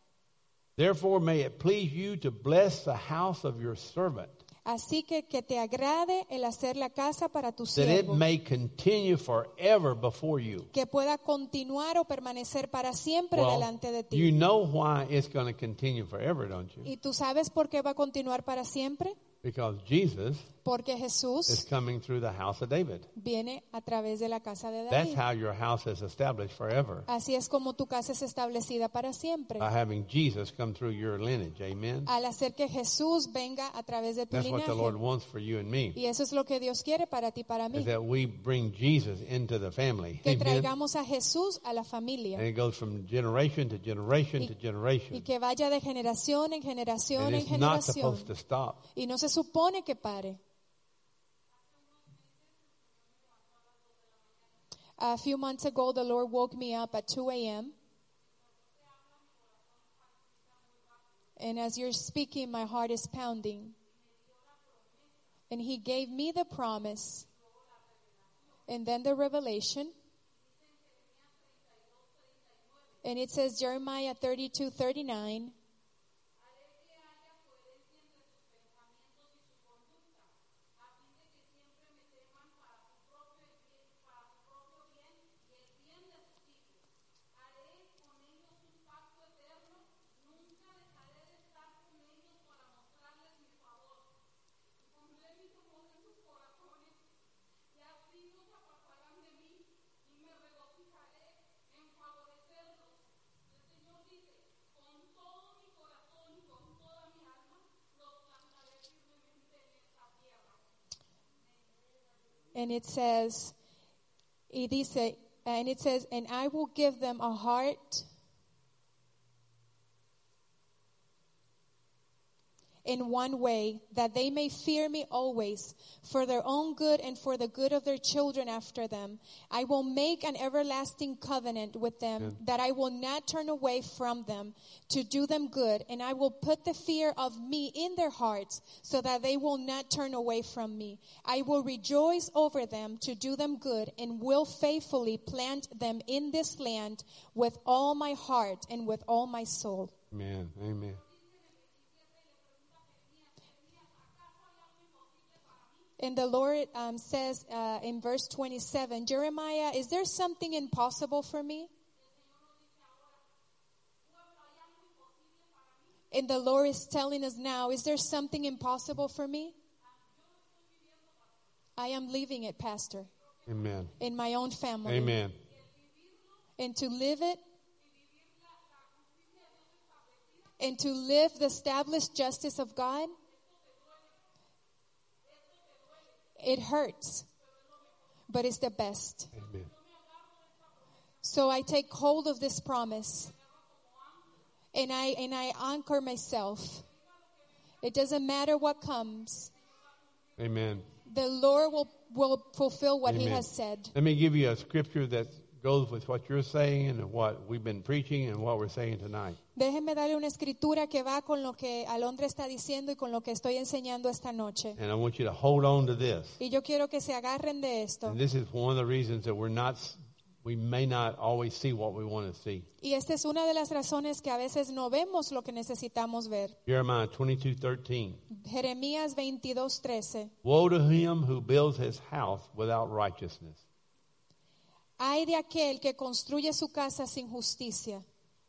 Therefore, may it please you to bless the house of your servant, Así que que te agrade el hacer la casa para tu that it siervo, may continue forever before you. que pueda continuar o permanecer para siempre Well, delante de ti. you know why it's going to continue forever, don't you? ¿Y tú sabes por qué va a continuar para siempre? Because Jesus Porque is Jesús coming through the house of David. viene a través de la casa de That's David. how your house is established forever, Así es como tu casa es establecida para siempre. by having Jesus come through your lineage. Amen. Al hacer que Jesús venga a través de tu That's what the Lord linaje. wants for you and me, Y eso es lo que Dios quiere para ti y para mí. is that we bring Jesus into the family. Que Amen. traigamos a Jesús a la familia. And it goes from generation to generation Y- to Y generation. que vaya de generación en generación And en it's not generación. supposed to stop. Y no se supone que pare. A few months ago, the Lord woke me up at two a.m. And as you're speaking, my heart is pounding. And He gave me the promise. And then the revelation. And it says Jeremiah thirty-two thirty-nine. And it says, y dice, and it says, and I will give them a heart. in one way, that they may fear me always, for their own good and for the good of their children after them. I will make an everlasting covenant with them, Good. that I will not turn away from them to do them good, and I will put the fear of me in their hearts, so that they will not turn away from me. I will rejoice over them to do them good, and will faithfully plant them in this land with all my heart and with all my soul. Amen. Amen. And the Lord um, says uh, in verse twenty-seven, Jeremiah, is there something impossible for me? And the Lord is telling us now, is there something impossible for me? I am leaving it, Pastor, Amen. in my own family. Amen. And to live it, and to live the established justice of God, it hurts, but it's the best. Amen. So I take hold of this promise, and I and I anchor myself. It doesn't matter what comes. Amen. The Lord will, will fulfill what He Amen. has said. Let me give you a scripture that goes with what you're saying and what we've been preaching and what we're saying tonight. Déjenme darle una escritura que va con lo que Alondra está diciendo y con lo que estoy enseñando esta noche. And I want you to hold on to this. Y yo quiero que se agarren de esto. And this is one of the reasons that we're not, we may not always see what we want to see. Y esta es una de las razones que a veces no vemos lo que necesitamos ver. Jeremiah twenty-two thirteen. Jeremías veintidós trece. Woe to him who builds his house without righteousness. Ay de aquel que construye su casa sin justicia.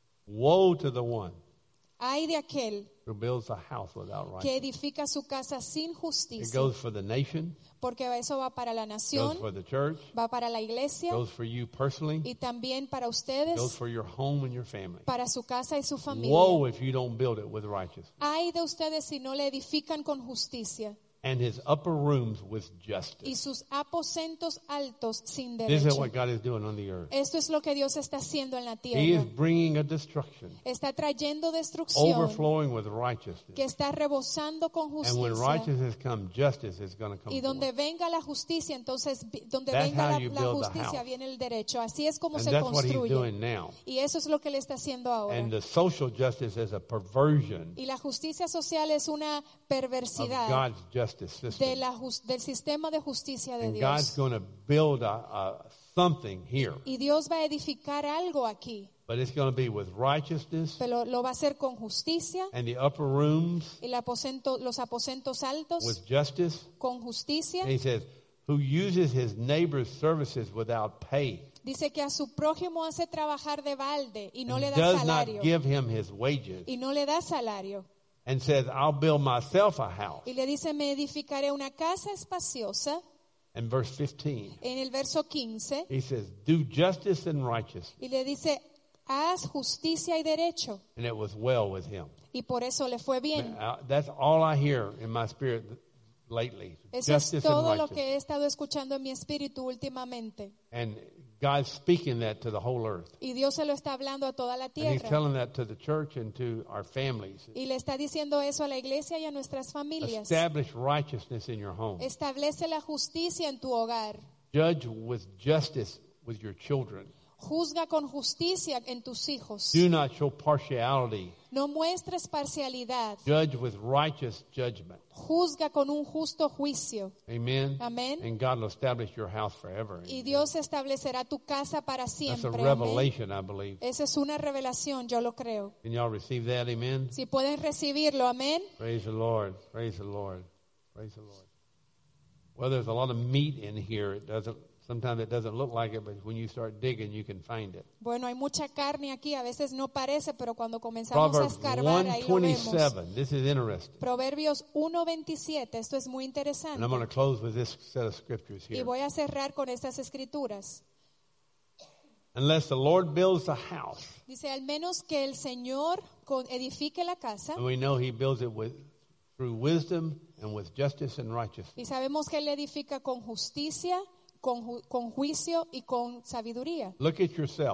Woe to the one Ay de aquel who builds a house without que righteousness. edifica su casa sin It justicia. goes for the nation, Porque eso va para la goes nación, for the church, va para la iglesia goes for you personally, y también para goes ustedes, for your home and your family. para su casa y su familia. Woe if you don't build it with righteousness. Ay de ustedes si no le edifican con justicia And his upper rooms with y justice. sus aposentos altos sin This is derecho. what God is doing on the earth. Esto es lo que Dios está haciendo en la He is tierra. bringing a destruction, Está trayendo destrucción overflowing with righteousness. que está rebosando con And when justicia. righteousness comes, justice is going to come Y donde forth. venga la justicia, entonces vi- donde That's venga how la, you la build a justicia house. viene el derecho. Así es como And se that's what he's construye. doing now. Y eso es lo que le está haciendo ahora. And the social justice is a perversion Y la justicia social es una of perversidad God's justice de system. la jus- del sistema de justicia de And God's Dios. going to build a, a something here. Y Dios va a edificar algo aquí, But it's going to be with righteousness pero lo va a hacer con justicia and the upper rooms y el aposento, los aposentos altos with justice. con justicia. And he says, who uses his neighbor's services without pay. Dice que a su prójimo hace trabajar de balde y no le And da does not salario. give him his wages. Y no le da salario. And says, I'll build myself a house. Y le dice, me edificaré una casa espaciosa. And verse fifteen, En el verso quince. he says, do justice and righteousness. Y le dice, haz justicia y derecho. And it was well with him. Y por eso le fue bien. Uh, That's all I hear in my spirit lately. Eso es Justice and todo lo righteousness. que he estado escuchando en mi espíritu últimamente. And God's speaking that to the whole earth. Y Dios se lo está hablando a toda la And he's tierra. telling that to the church and to our families. Y le está diciendo eso a la iglesia y a nuestras familias. Establish righteousness in your home. Establece la justicia en tu hogar. Judge with justice with your children. Juzga con justicia en tus hijos. Do not show partiality. No muestres parcialidad. Judge with righteous judgment. Juzga con un justo juicio. Amen. Amén. And God will establish your house forever. Y Amen. Dios establecerá tu casa para That's a siempre. Amén. revelation, I believe. Esa es una revelación, yo lo creo. Can y'all receive that? Amen. Si pueden recibirlo, amén. Praise the Lord. Praise the Lord. Praise the Lord. Well, there's a lot of meat in here. It doesn't. Sometimes it doesn't look like it, but when you start digging, you can find it. Bueno, hay mucha carne aquí, a veces no parece, pero cuando comenzamos a Proverbs escarbar one ahí lo vemos. twenty-seven. This is interesting. Proverbios uno veintisiete, esto es muy And interesante. I'm going to close with this set of scriptures Y here. voy a cerrar con estas escrituras. Unless the Lord builds a house, Dice, al menos que el Señor con- edifique la casa, and we know he builds it with through wisdom and with justice and righteousness. y sabemos que Él edifica con justicia, con, ju- con juicio y con sabiduría. Look at yourself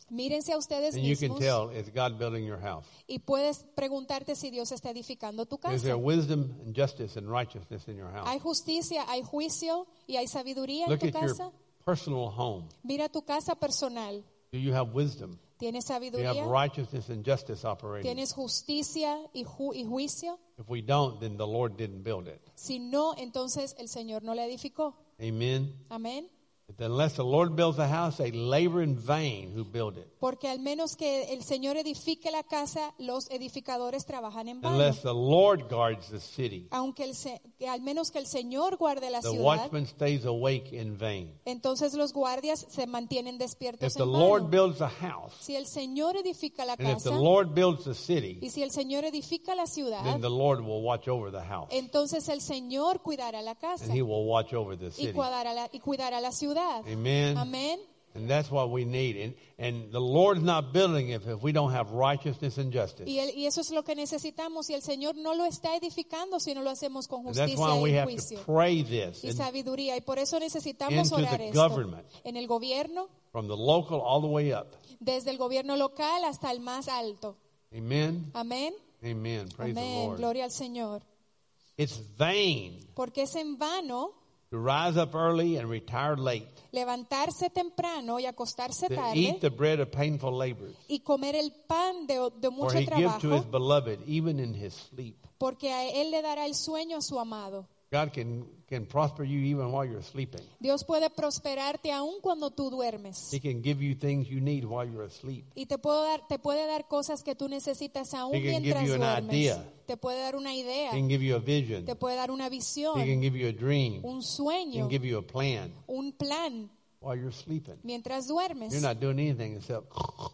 Mírense a ustedes and you can mismos tell it's God building your house. y puedes preguntarte si Dios está edificando tu Is there casa. wisdom and justice and righteousness in your house? Hay justicia, hay juicio y hay sabiduría en Look tu at your casa. personal home. Mira tu casa personal. Do you have wisdom? ¿Tienes Do you have sabiduría? righteousness and justice operating? ¿Tienes justicia y, ju- y juicio? If we don't, then the Lord didn't build it. Si no, entonces el Señor no la edificó. Amen. Amén. Unless the Lord builds a house, they labor in vain who build it. Porque al menos que el Señor edifique la casa, los edificadores trabajan en vano. Unless the Lord guards the city, Aunque el se- que al menos que el Señor guarde la the ciudad, watchman stays awake in vain. entonces los guardias se mantienen If despiertos the en Lord vano. builds a house, Si el Señor edifica la and if the casa Lord builds the city, y si el Señor edifica la ciudad, then the Lord will watch over the house, entonces el Señor cuidará la casa and He will watch over the y city. cuidará la, y cuidará la ciudad. Amen. Amén. And that's what we need. And, and the Lord's not building it if we don't have righteousness and justice. Y, el- y eso es lo que necesitamos. Y el Señor no lo está edificando si no lo hacemos con And that's justicia why we y have to juicio pray this y and sabiduría. Y por eso necesitamos into orar the esto government. en el gobierno, from the local all the way up. desde el gobierno local hasta el más alto. Amen. Amén. Amen. Praise the Amén. Lord. Gloria al Señor. It's vain Porque es en vano to rise up early and retire late, levantarse temprano y acostarse to tarde eat the bread of painful labors. y comer el pan de, de For mucho he gives to his trabajo, beloved even in his sleep. porque a él le dará el sueño a su amado. God can, can prosper you even while you're sleeping. Dios puede prosperarte aún cuando tú duermes. He can give you things you need while you're asleep. Y te, puedo dar, te puede dar cosas que tú necesitas aún He can mientras give you an duermes. idea. Te puede dar una idea, He can give you a vision. te puede dar una He visión, can give you a dream. un He sueño, can give you a plan un plan while you're sleeping. mientras duermes. You're not doing anything except,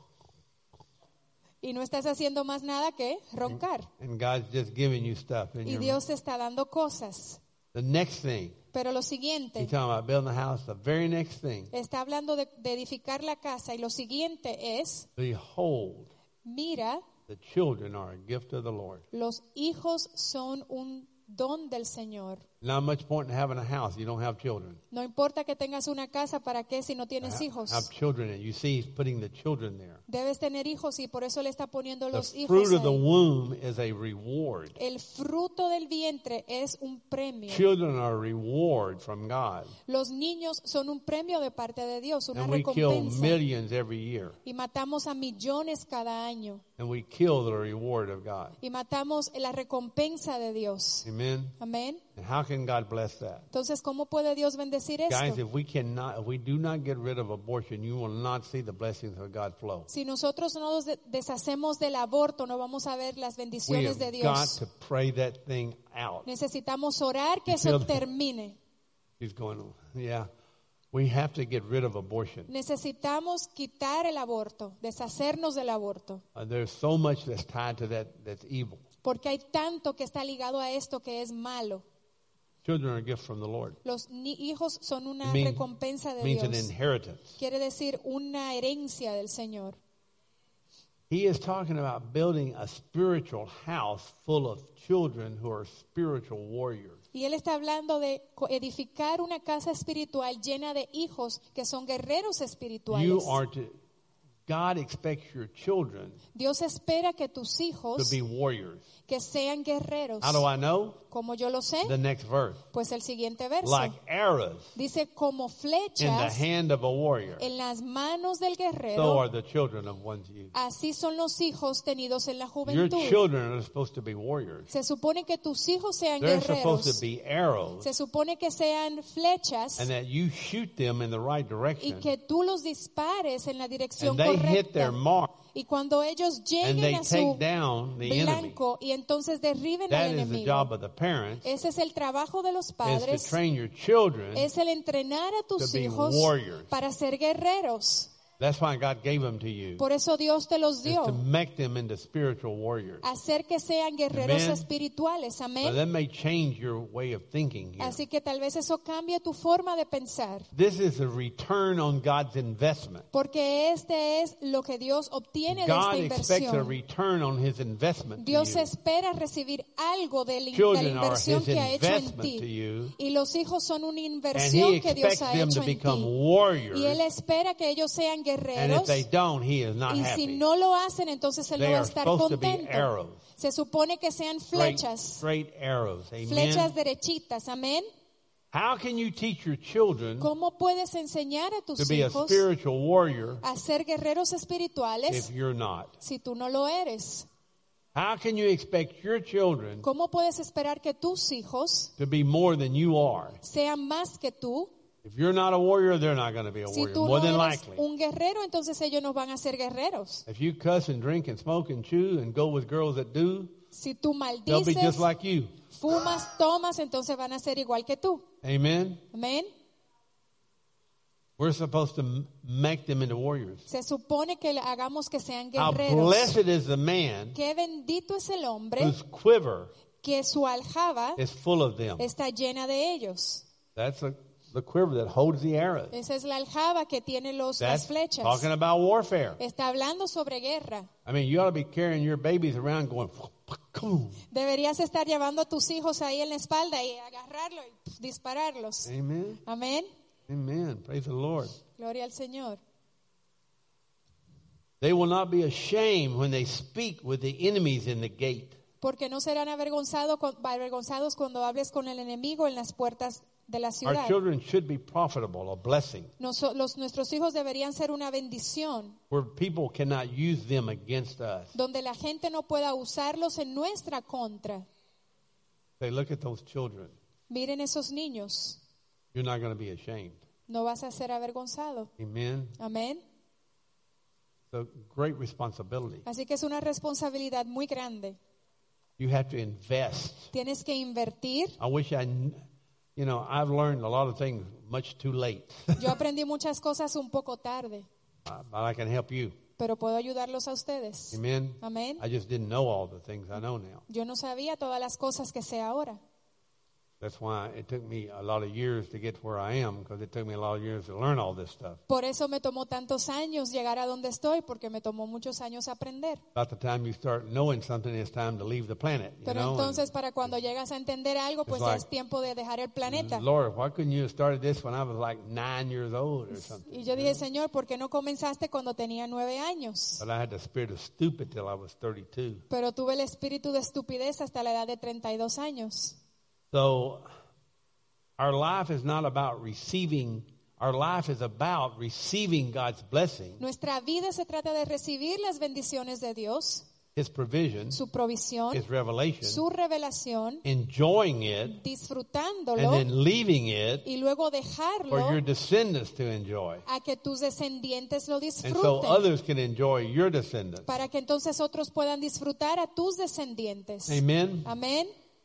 Y no estás haciendo más nada que roncar. and God's just giving you stuff. In Y your, Dios te está dando cosas. the next thing, Pero lo he's siguiente, talking about building a house. The very next thing, está hablando de, de edificar la casa. Y lo siguiente es, behold, mira, the children are a gift of the Lord. los hijos son un don del Señor. Not much point in having a house if you don't have children. No importa que tengas una casa, ¿para qué si no tienes Ha- hijos? Have children, and you see he's putting the children there. Debes tener hijos y por eso le está poniendo los The hijos fruit of the ahí. womb is a reward. El fruto del vientre es un premio. Children are a reward from God. Los niños son un premio de parte de Dios, una And we kill recompensa. millions every year. Y matamos a millones cada año. And we kill the reward of God. Y matamos la recompensa de Dios. Amen. Amén. And how can God bless that? Entonces, ¿cómo puede Dios bendecir Guys, esto? if we cannot, if we do not get rid of abortion, you will not see the blessings of God flow. Si nosotros no nos de- deshacemos del aborto, no vamos a ver las We bendiciones have de got Dios. to pray that thing out. Necesitamos orar que You feel eso that? termine. He's going, yeah. We have to get rid of abortion. Necesitamos quitar el aborto, deshacernos del aborto, Uh, there's so much that's tied to that that's evil. porque hay tanto que está ligado a esto que es malo. Children are a gift from the Lord. Los ni- hijos son una It means, recompensa de means an Dios. inheritance. Quiere decir una herencia del Señor. He is talking about building a spiritual house full of children who are spiritual warriors. Y él está hablando de co- edificar una casa espiritual llena de hijos que son guerreros espirituales. You are to, God expects your children Dios espera que tus to hijos be warriors. que sean guerreros. How do I know? ¿Cómo yo lo sé? The next verse. Pues el siguiente verso. Like arrows Dice como in the flechas hand of a warrior, en las manos del so guerrero. are the children of one's youth. Así son los hijos tenidos en la Your juventud. children are supposed to be warriors. Se supone que tus hijos sean They're supposed to guerreros. be arrows, Se supone que sean flechas and that you shoot them in the right y direction, que tú los dispares en la dirección and they hit their correcta. mark, Y cuando ellos and lleguen they a take su down the enemy. blanco y entonces derriben That al is the enemigo. job of the parents, Ese es el trabajo de los is to padres. train your children. Es el entrenar a tus to be hijos warriors. para ser guerreros. That's why God gave them to you, Por eso Dios te los is dio. to make them into spiritual warriors. Hacer que sean guerreros Amen. espirituales. But Amén. that may change your way of thinking here. Así que tal vez eso cambie tu forma de pensar. This is a return on God's investment. Porque este es lo que Dios obtiene de God esta expects a inversión. return on His investment to Dios you. espera recibir algo de la, de la Children are inversión His que ha hecho en investment to ti. you, Y los hicos son una and He inversión que Dios expects ha them hecho to en become ti. warriors Y Él espera que ellos sean and And if they guerreros. don't, he is not Y si happy. no lo hacen, entonces él no They va a are estar supposed to be contento. arrows. Se supone que sean Straight, flechas, straight arrows. flechas Amen. derechitas. Amén. How can you teach your children ¿Cómo puedes enseñar a to tus be a hijos spiritual warrior a ser guerreros espirituales if you're not? si tú no lo eres? How can you expect your children ¿Cómo puedes esperar que tus hijos to be more than you are? sean más que tú? If you're not a warrior, they're not going to be a Si warrior, tú more no than eres likely. un guerrero, entonces ellos no van a ser guerreros. If you cuss and drink and smoke and chew and go with girls that do, Si tú they'll be maldices, just like you. fumas, tomas, entonces van a ser igual que tú. Amen. Amén. We're supposed to m- make them into warriors. Se supone que le hagamos que sean How guerreros. blessed is the man Qué bendito es el hombre whose quiver que su aljaba is full of them. está llena de ellos. That's a, the quiver that holds the arrows. Esa es la aljaba que tiene los, las That's flechas. talking about warfare. Está hablando sobre guerra. I mean, you ought to be carrying your babies around going, boom. Deberías estar llevando a tus hijos ahí en la espalda y agarrarlo y pf, dispararlos. Amen. Amén. Amen. Praise the Lord. Gloria al Señor. They will not be ashamed when they speak with the enemies in the gate. Porque no serán avergonzado con- avergonzados cuando hables con el enemigo en las puertas de la Our ciudad. children should be profitable, a blessing, Noso- los, nuestros hijos deberían ser una bendición, where people cannot use them against us. donde la gente no pueda usarlos en nuestra contra. Say, look at those children. Miren esos niños, You're not going to be ashamed. no vas a ser avergonzado. Amen. Amén. It's a great responsibility. Así que es una responsabilidad muy grande. You have to invest. Tienes que invertir. I wish I, kn- you know, I've learned a lot of things much too late, Yo aprendí muchas cosas un poco tarde, Uh, but I can help you. pero puedo ayudarlos a ustedes. Amen. Amén. I just didn't know all the things I know now. Yo no sabía todas las cosas que sé ahora. That's why it took me a lot of years to get to where I am, because it took me a lot of years to learn all this stuff. Por eso me tomó tantos años llegar a donde estoy, porque me tomó muchos años aprender. About the time you start knowing something, it's time to leave the planet. You Pero know? entonces para cuando llegas a entender algo, pues like- es tiempo de dejar el And, planeta. Lord, why couldn't you have started this when I was like nine years old or something? Y yo dije, Señor, ¿por qué no comenzaste cuando tenía nueve años? But I had the spirit of stupid till I was thirty-two. Pero tuve el espíritu de estupidez hasta la edad de treinta y dos años. So our life is not about receiving, our life is about receiving God's blessing, Nuestra vida se trata de recibir las bendiciones de Dios, His provision, su provisión, His revelation, su revelación, enjoying it, and disfrutándolo then leaving it y luego for dejarlo your descendants to enjoy. a que tus descendientes lo And so disfruten, others can enjoy your descendants. para que entonces otros puedan disfrutar a tus descendientes. Amen. Amén.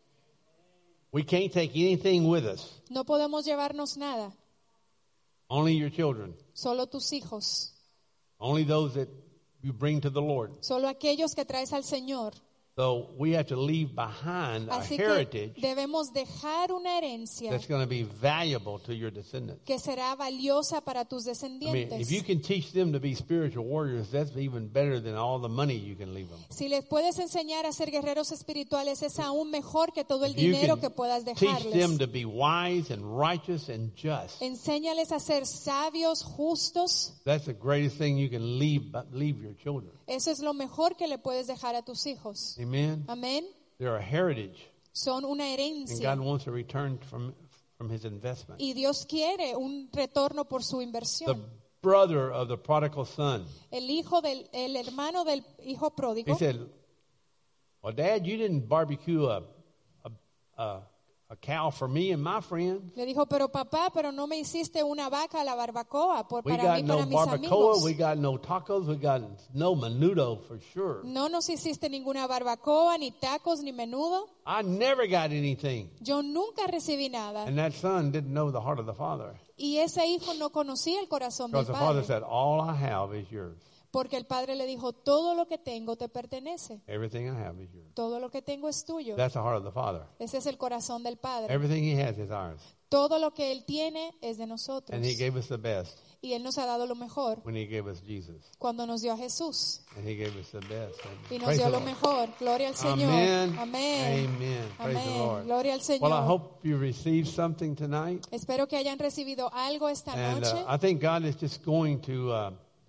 We can't take anything with us, No podemos llevarnos nada, only your children, solo tus hijos, only those that you bring to the Lord. solo aquellos que traes al Señor. So we have to leave behind a Así que heritage debemos dejar una herencia that's going to be valuable to your descendants. que será valiosa para tus I mean, descendientes. if you can teach them to be spiritual warriors, that's even better than all the money you can leave them. Si les puedes enseñar a ser guerreros espirituales, es aún mejor que todo el If you dinero can que puedas teach dejarles. them to be wise and righteous and just, Enséñales a ser sabios, justos. that's the greatest thing you can leave leave your children. Eso es lo mejor que le puedes dejar a tus hijos. Amen. Amén. They're a heritage, Son una and herencia. God wants a return from from His investment. Y Dios quiere un retorno por su The inversión. brother of the prodigal son, El hijo del, el hermano del hijo he pródigo said, "Well, Dad, you didn't barbecue a a, a, a cow for me and my friends. le dijo, pero papá, pero no me hiciste una vaca a la barbacoa por, We para mí, got para no mis barbacoa, amigos. we got no tacos, we got no menudo for sure. No nos hiciste ninguna barbacoa, ni tacos, ni menudo. I never got anything." Yo nunca recibí nada. And that son didn't know the heart of the father, Y ese hijo no conocía el corazón del because the father padre. said, "All I have is yours. Porque el padre le dijo, todo lo que tengo te pertenece. Everything I have is yours." Todo lo que tengo es tuyo. That's the heart of the father. Ese es el corazón del padre. Everything he has is ours, Todo lo que él tiene es de nosotros. and he gave us the best Y él nos ha dado lo mejor when he gave us Jesus, cuando nos dio a Jesús. and he gave us the best. And Y nos praise dio the lo Lord. mejor. Gloria al Señor. Amen. Amén. Amen. Praise the Amén. Lord. Gloria al Well, I Señor. hope you received something tonight, Espero que hayan recibido algo esta and noche. uh, I think God is just going to uh,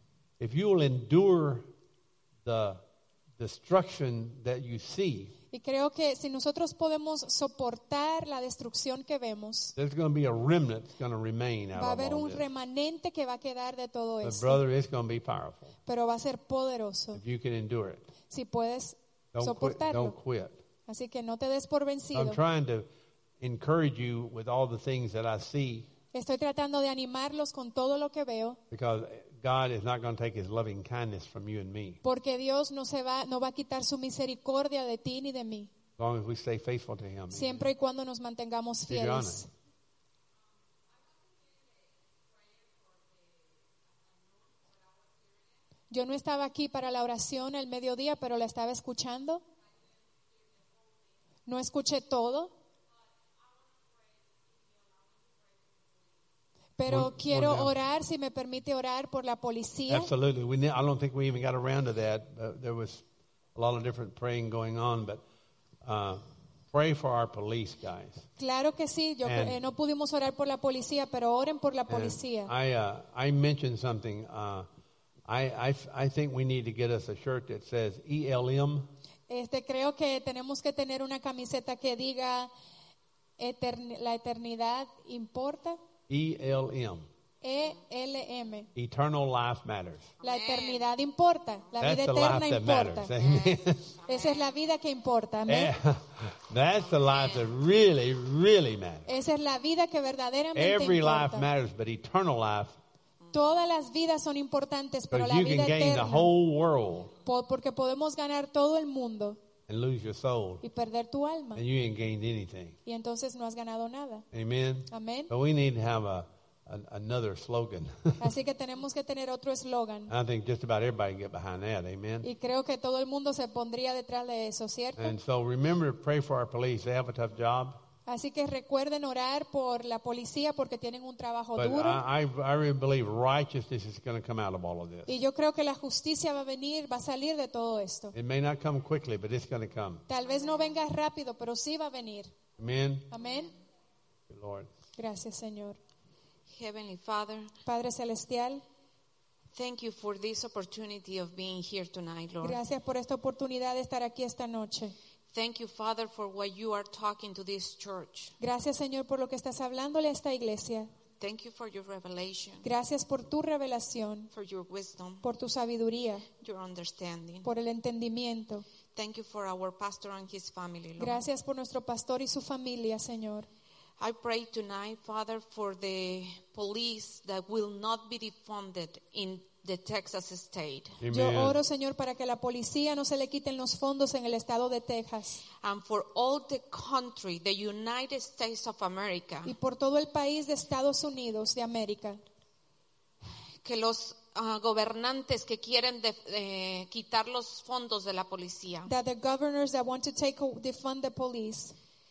if you will endure the destruction that you see, Y creo que si nosotros podemos soportar la destrucción que vemos, there's going to be a remnant that's going to remain out va a of haber all un this. remanente que va a quedar de todo But esto. brother, it's going to be powerful Pero va a ser poderoso if you can endure it. si puedes Don't quit. soportarlo. Don't quit. Así que no te des por I'm vencido. trying to encourage you with all the things that I see, Estoy tratando de animarlos con todo lo que veo, because God is not going to take his loving kindness from you and me, porque Dios no se va, no va a quitar su misericordia de ti ni de mí, as long as we stay faithful to him. siempre y cuando nos mantengamos Give you honor. fieles. Yo no estaba aquí para la oración al mediodía, pero la estaba escuchando. No escuché todo, pero Well- quiero well, now- orar, si me permite orar por la policía. Absolutely. We ne- I don't think we even got around to that. Uh, there was a lot of different praying going on, but uh, pray for our police guys. Claro que sí, yo And- eh, no pudimos orar por la policía, pero oren por la And policía. I uh, I mentioned something. Uh, I, I I think we need to get us a shirt that says E L M. Este, creo que tenemos que tener una camiseta que diga etern- la eternidad importa, E L M. E L M. Eternal life matters. La eternidad importa, la That's vida the eterna life that importa. matters. Amen. Esa es la vida que importa, amén. That's the life that really, really matters. Esa es la vida que verdaderamente Every life importa. matters, but eternal life, Todas las vidas son importantes, pero because la you vida can gain the eterna, whole world po- porque podemos ganar todo el mundo and lose your soul, y perder tu alma, and you ain't gained anything. y entonces no has ganado nada. Amen. Amén. But we need to have a, a another slogan. Así que tenemos que tener otro eslogan. I think just about everybody can get behind that. Amen. Y creo que todo el mundo se pondría detrás de eso, ¿cierto? And so remember to pray for our police. They have a tough job, Así que recuerden orar por la policía porque tienen un trabajo but duro. I, I, I really believe righteousness is going to come out of all of this. Y yo creo que la justicia va a venir, va a salir de todo esto. It may not come quickly, but it's going to come. Tal vez no venga rápido, pero sí va a venir. Amen. Amén. Good Lord. Gracias, Señor. Heavenly Father, Padre Celestial, thank you for this opportunity of being here tonight, Lord. gracias por esta oportunidad de estar aquí esta noche. Thank you, Father, for what you are talking to this church. Gracias, Señor, por lo que estás hablándole a esta iglesia. Thank you for your revelation, Gracias por tu revelación, for your wisdom, por tu sabiduría, your understanding. por el entendimiento. Thank you for our pastor and his family, Lord. Gracias por nuestro pastor y su familia, Señor. I pray tonight, Father, for the police that will not be defunded in the Texas state. Yo Amen. oro, Señor, para que la policía no se le quiten los fondos en el estado de Texas And for all the country, the United States of America, y por todo el país de Estados Unidos de América. que los ah, gobernantes que quieren de- eh, quitar los fondos de la policía, That the governors that want to take a- defund the police,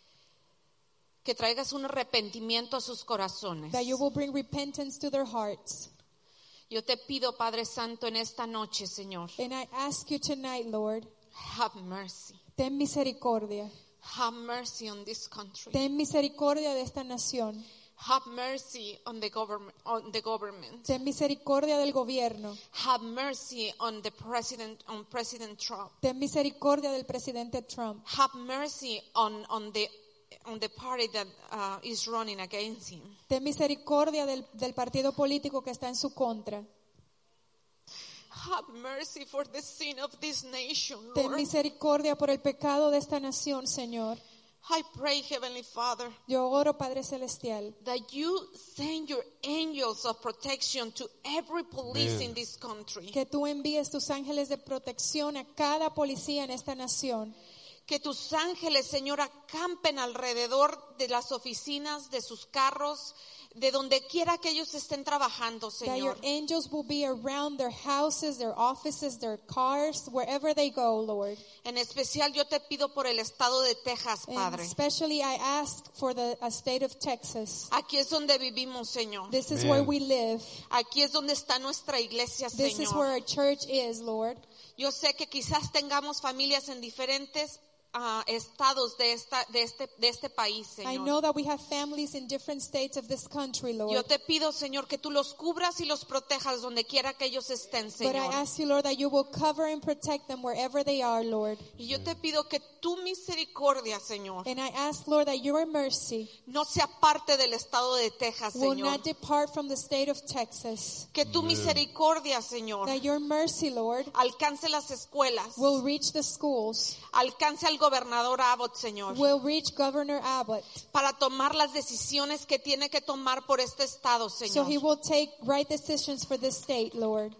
que traigas un arrepentimiento a sus corazones. that you will bring repentance to their hearts. Yo te pido, Padre Santo, en esta noche, Señor, And I ask you tonight, Lord, have mercy. ten misericordia. Have mercy on this country. Ten misericordia de esta nación. Have mercy on the government. On the government. Ten misericordia del gobierno. Have mercy on the president. On President Trump. Ten misericordia del presidente Trump. Have mercy on on the on the party that uh, is running against him. Ten misericordia del, del partido político que está en su contra. Have mercy for the sin of this nation, Ten Lord. misericordia por el pecado de esta nación, Señor. I pray, Heavenly Father, Yo oro, Padre Celestial, that you send your angels of protection to every police Amen. in this country. que tú envíes tus ángeles de protección a cada policía en esta nación. Que tus ángeles, Señor, acampen alrededor de las oficinas, de sus carros, de donde quiera que ellos estén trabajando, That your Señor. angels will be around their houses, their offices, their cars, wherever they go, Lord. En especial yo te pido por el estado de Texas, And Padre. especially I ask for the uh, state of Texas. Aquí es donde vivimos, Señor. This is Amen. where we live. Aquí es donde está nuestra iglesia, This is where Señor. our church is, Lord. Yo sé que quizás tengamos familias en diferentes uh, estados de esta de este de este país, I Señor. know that we have families in different states of this country, Yo Lord. te pido, Señor, que tú los cubras y los protejas donde quiera que ellos estén, But I Señor. ask you, Lord, that you will cover and protect them wherever they are, Lord. Y yo te pido que tu misericordia, Señor, And I ask, Lord, that your mercy no sea parte del estado de Texas, will Señor. not depart from the state of Texas. Que tu misericordia, Señor, That your mercy, Lord, alcance las escuelas, will reach the schools, alcance al gobernador Abbott, Señor, will reach Governor Abbott, para tomar las decisiones que tiene que tomar por este estado, so Señor. he will take right decisions for this state, Lord.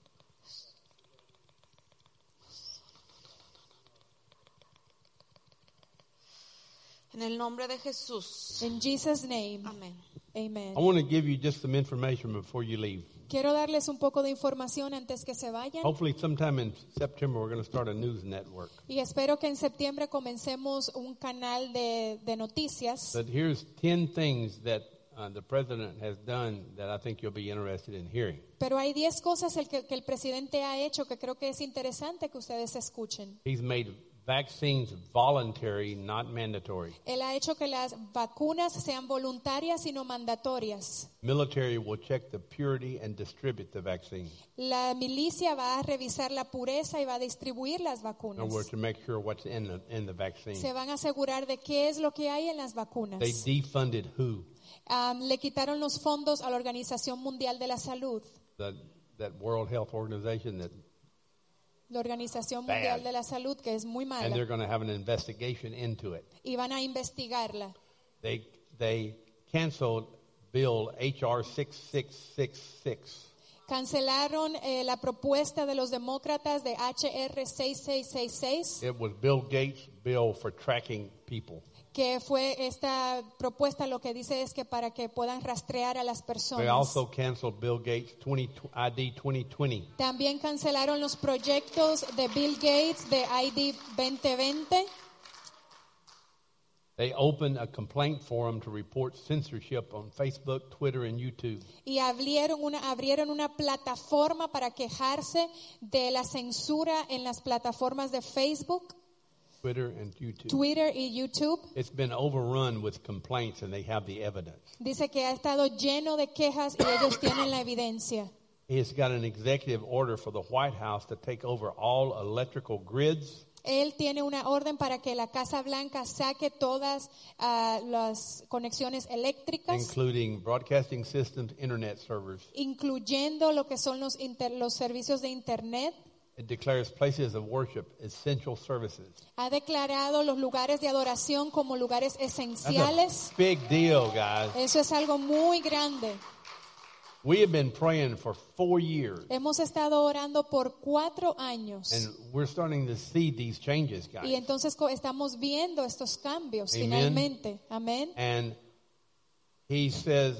En el nombre de Jesús. In Jesus' name, Amén. amen. I want to give you just some information before you leave. Quiero darles un poco de información antes que se vayan. Hopefully sometime in September we're going to start a news network. Y espero que en septiembre comencemos un canal de, de noticias. But here's ten things that uh, the president has done that I think you'll be interested in hearing. Pero hay diez cosas el que, que el presidente ha hecho que creo que es interesante que ustedes escuchen. He's made vaccines voluntary, not mandatory. Él ha hecho que las vacunas sean voluntarias y no mandatorias. Military will check the purity and distribute the vaccine. La milicia va a revisar la pureza y va a distribuir las In vacunas. other words, to make sure what's in the, in the vaccine. Se van a asegurar de qué es lo que hay en las vacunas. They defunded W H O, Um, le quitaron los fondos a la Organización Mundial de la Salud. that, that World Health Organization, that, La Organización Bad. Mundial de la Salud, que es muy and they're mala. going to have an investigation into it. Y van a investigarla. They, they canceled Bill H R six six six six. Cancelaron eh, la propuesta de los demócratas de H R seis seis seis seis, It was Bill Gates' bill for tracking people. que fue esta propuesta lo que dice es que para que puedan rastrear a las They personas. also canceled Bill Gates' twenty, I D twenty twenty. También cancelaron los proyectos de Bill Gates de I D veinte veinte. They opened a complaint forum to report censorship on Facebook, Twitter, and YouTube. Y abrieron una, abrieron una plataforma para quejarse de la censura en las plataformas de Facebook, Twitter and YouTube. Twitter y YouTube. It's been overrun with complaints, and they have the evidence. Dice que ha estado lleno de quejas y ellos tienen la evidencia. He's got an executive order for the White House to take over all electrical grids, Él tiene una orden para que la Casa Blanca saque todas ah, las conexiones eléctricas, including broadcasting systems, internet servers. incluyendo lo que son los, inter- los servicios de Internet. It declares places of worship essential services. Ha declarado los lugares de adoración como lugares That's esenciales. a big deal, guys. Eso es algo muy grande. We have been praying for four years, Hemos estado orando por cuatro años. and we're starting to see these changes, Y guys. entonces co- estamos viendo estos cambios Amen. finalmente. Amén. And he says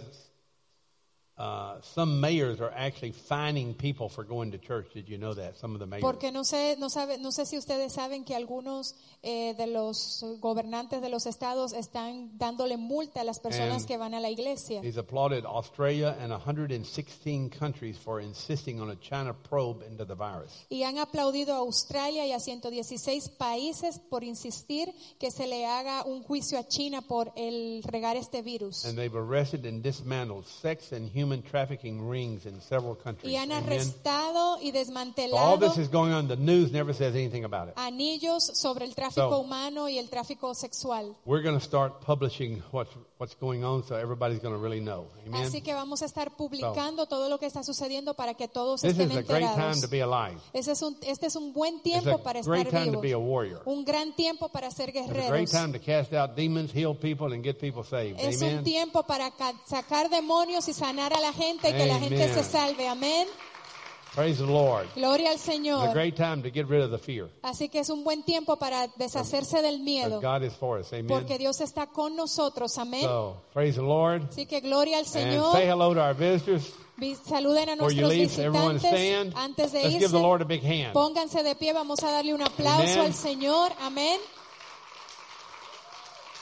uh, some mayors are actually fining people for going to church. Did you know that? Some of the mayors. Porque no sé, no sabe, no sé si ustedes saben que algunos eh, de los gobernantes de los estados están dándole multa a las personas And que van a la iglesia. He's applauded Australia and one hundred sixteen countries for insisting on a China probe into the virus. Y han aplaudido a Australia y a ciento dieciséis países por insistir que se le haga un juicio a China por el regar este virus. And they've arrested and dismantled sex and human trafficking rings in several countries. Y han Amen. arrestado y So all desmantelado this is going on. The news never says anything about it. anillos sobre el tráfico So- humano y el tráfico sexual. We're going to start publishing what's what's going on, so everybody's going to really know. Amen. Así que vamos a estar publicando todo lo que está sucediendo para que todos This estén is a great time enterados. to be alive. Ese es un, este es un buen It's tiempo a para great estar time to be a vivos. warrior. Un gran tiempo para ser It's a great guerreros. time to cast out demons, heal people, and get people saved. Es un Amen. tiempo para ca- sacar demonios y sanar a la gente y que la gente Amen. se salve. Amén. Praise the Lord. Gloria al It's a Señor. great time to get rid of the fear. Así que es un buen tiempo para deshacerse del miedo. Because God is for us. Amen. Porque Dios está con nosotros. Amén. So, praise the Lord. Así que gloria al And say Señor. hello to our visitors. Vi- Saluden a Before you nuestros leave, everyone visitantes. stand. Antes de Let's give the irse, Lord a big hand. pónganse de pie. Vamos a darle un aplauso Amen. al Señor. Amén.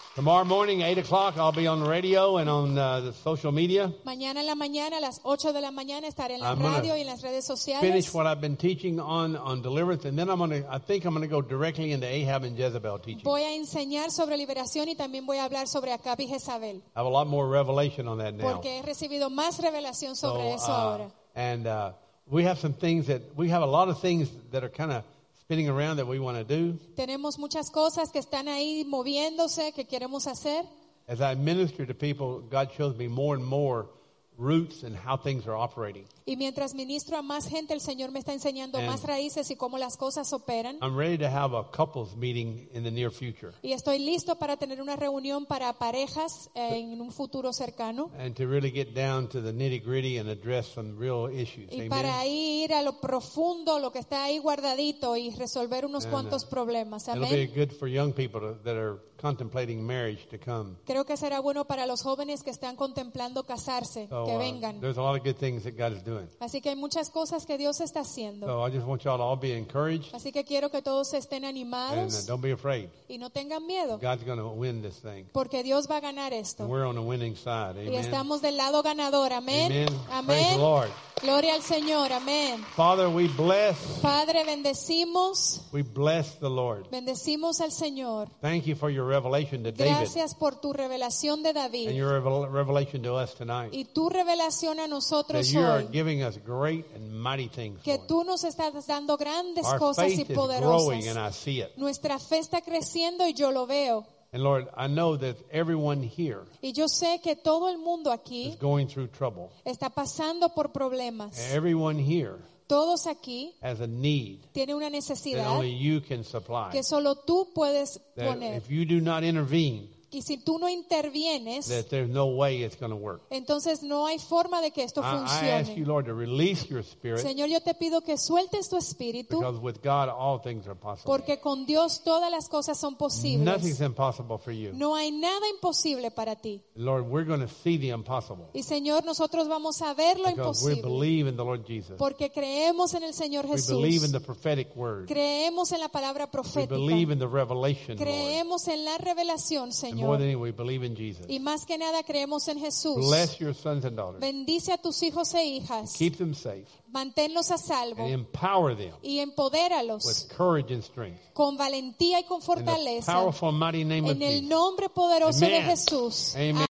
Tomorrow morning, eight o'clock, I'll be on the radio and on uh, the social media. Mañana en la mañana, a las ocho de la mañana, estaré en la I'm gonna radio y en las redes sociales. Finish what I've been teaching on, on deliverance, and then I'm going to, I think I'm going to go directly into Ahab and Jezebel teaching. Voy a enseñar sobre liberación y también voy a hablar sobre Acab y Jezabel. I have a lot more revelation on that now. Porque he recibido más revelación sobre So, eso uh, ahora. And uh, we have some things that, we have a lot of things that are kind of spinning around that we want to do. Tenemos muchas cosas que están ahí moviéndose, que queremos hacer. As I minister to people, God shows me more and more roots and how things are operating. Y mientras ministro a más gente, el Señor me está enseñando And más raíces y cómo las cosas operan. I'm ready to have a couples meeting in the near future Y estoy listo para tener una reunión para parejas eh, en un futuro cercano. and to really get down to the nitty gritty and address some real issues. Y Amen. para ir a lo profundo, lo que está ahí guardadito y resolver unos And, cuantos uh, problemas. It'll be Amén. good for young people to, that are contemplating marriage to come. Creo que será bueno para los jóvenes que están contemplando casarse, So, que uh, vengan. there's a lot of good things that God is doing. Así que hay muchas cosas que Dios está haciendo. So I just want y'all to all be encouraged Así que quiero que todos estén and uh, animados don't be afraid. y no tengan miedo, God's going to win this thing. porque Dios va a ganar And esto. we're on the winning side. Y Amen. estamos del lado ganador. Amén. Amen. Praise the Amén. Lord. Gloria al Señor. Amén. Father, we bless. Padre, bendecimos, We bless the Lord. bendecimos al Señor. Thank you for your revelation to David Gracias por tu revelación de and David your revel- revelation to us tonight. y tu revelación a That nosotros you are hoy. giving us great and mighty things. Que Lord. tú nos estás dando grandes Our cosas y faith is growing and poderosas. I see it. Nuestra fe está creciendo y yo lo veo. And Lord, I know that everyone here Y yo sé que todo el mundo is aquí going through trouble. está pasando por problemas. Everyone here Todos aquí has a need tienen una that necesidad only you can supply. que solo tú puedes That poner. if you do not intervene, Y si tú no intervienes, that there's no way it's going to work. entonces no hay forma de que esto I, I ask you, funcione. Lord, to release your spirit Señor, yo te pido que sueltes tu espíritu, because with God all things are possible. porque con Dios todas las cosas son Nothing's posibles. impossible for you. No hay nada imposible para ti. Lord, we're going to see the impossible Y Señor, nosotros vamos a ver lo because we imposible, believe in the Lord Jesus. porque creemos en el Señor We believe in Jesús. the prophetic word. Creemos en la palabra We believe profética. in the revelation, Lord. Creemos en la revelación, And more Señor. than anything, we believe in Jesus. Y más que nada creemos en Jesús. Bless your sons and daughters. Bendice a tus hijos e hijas. Keep them safe Manténlos a salvo and empower them y empodéralos with courage and strength. con valentía y con In the fortaleza. powerful, mighty name of En el Jesus. nombre poderoso de Amen. Jesús. Amen.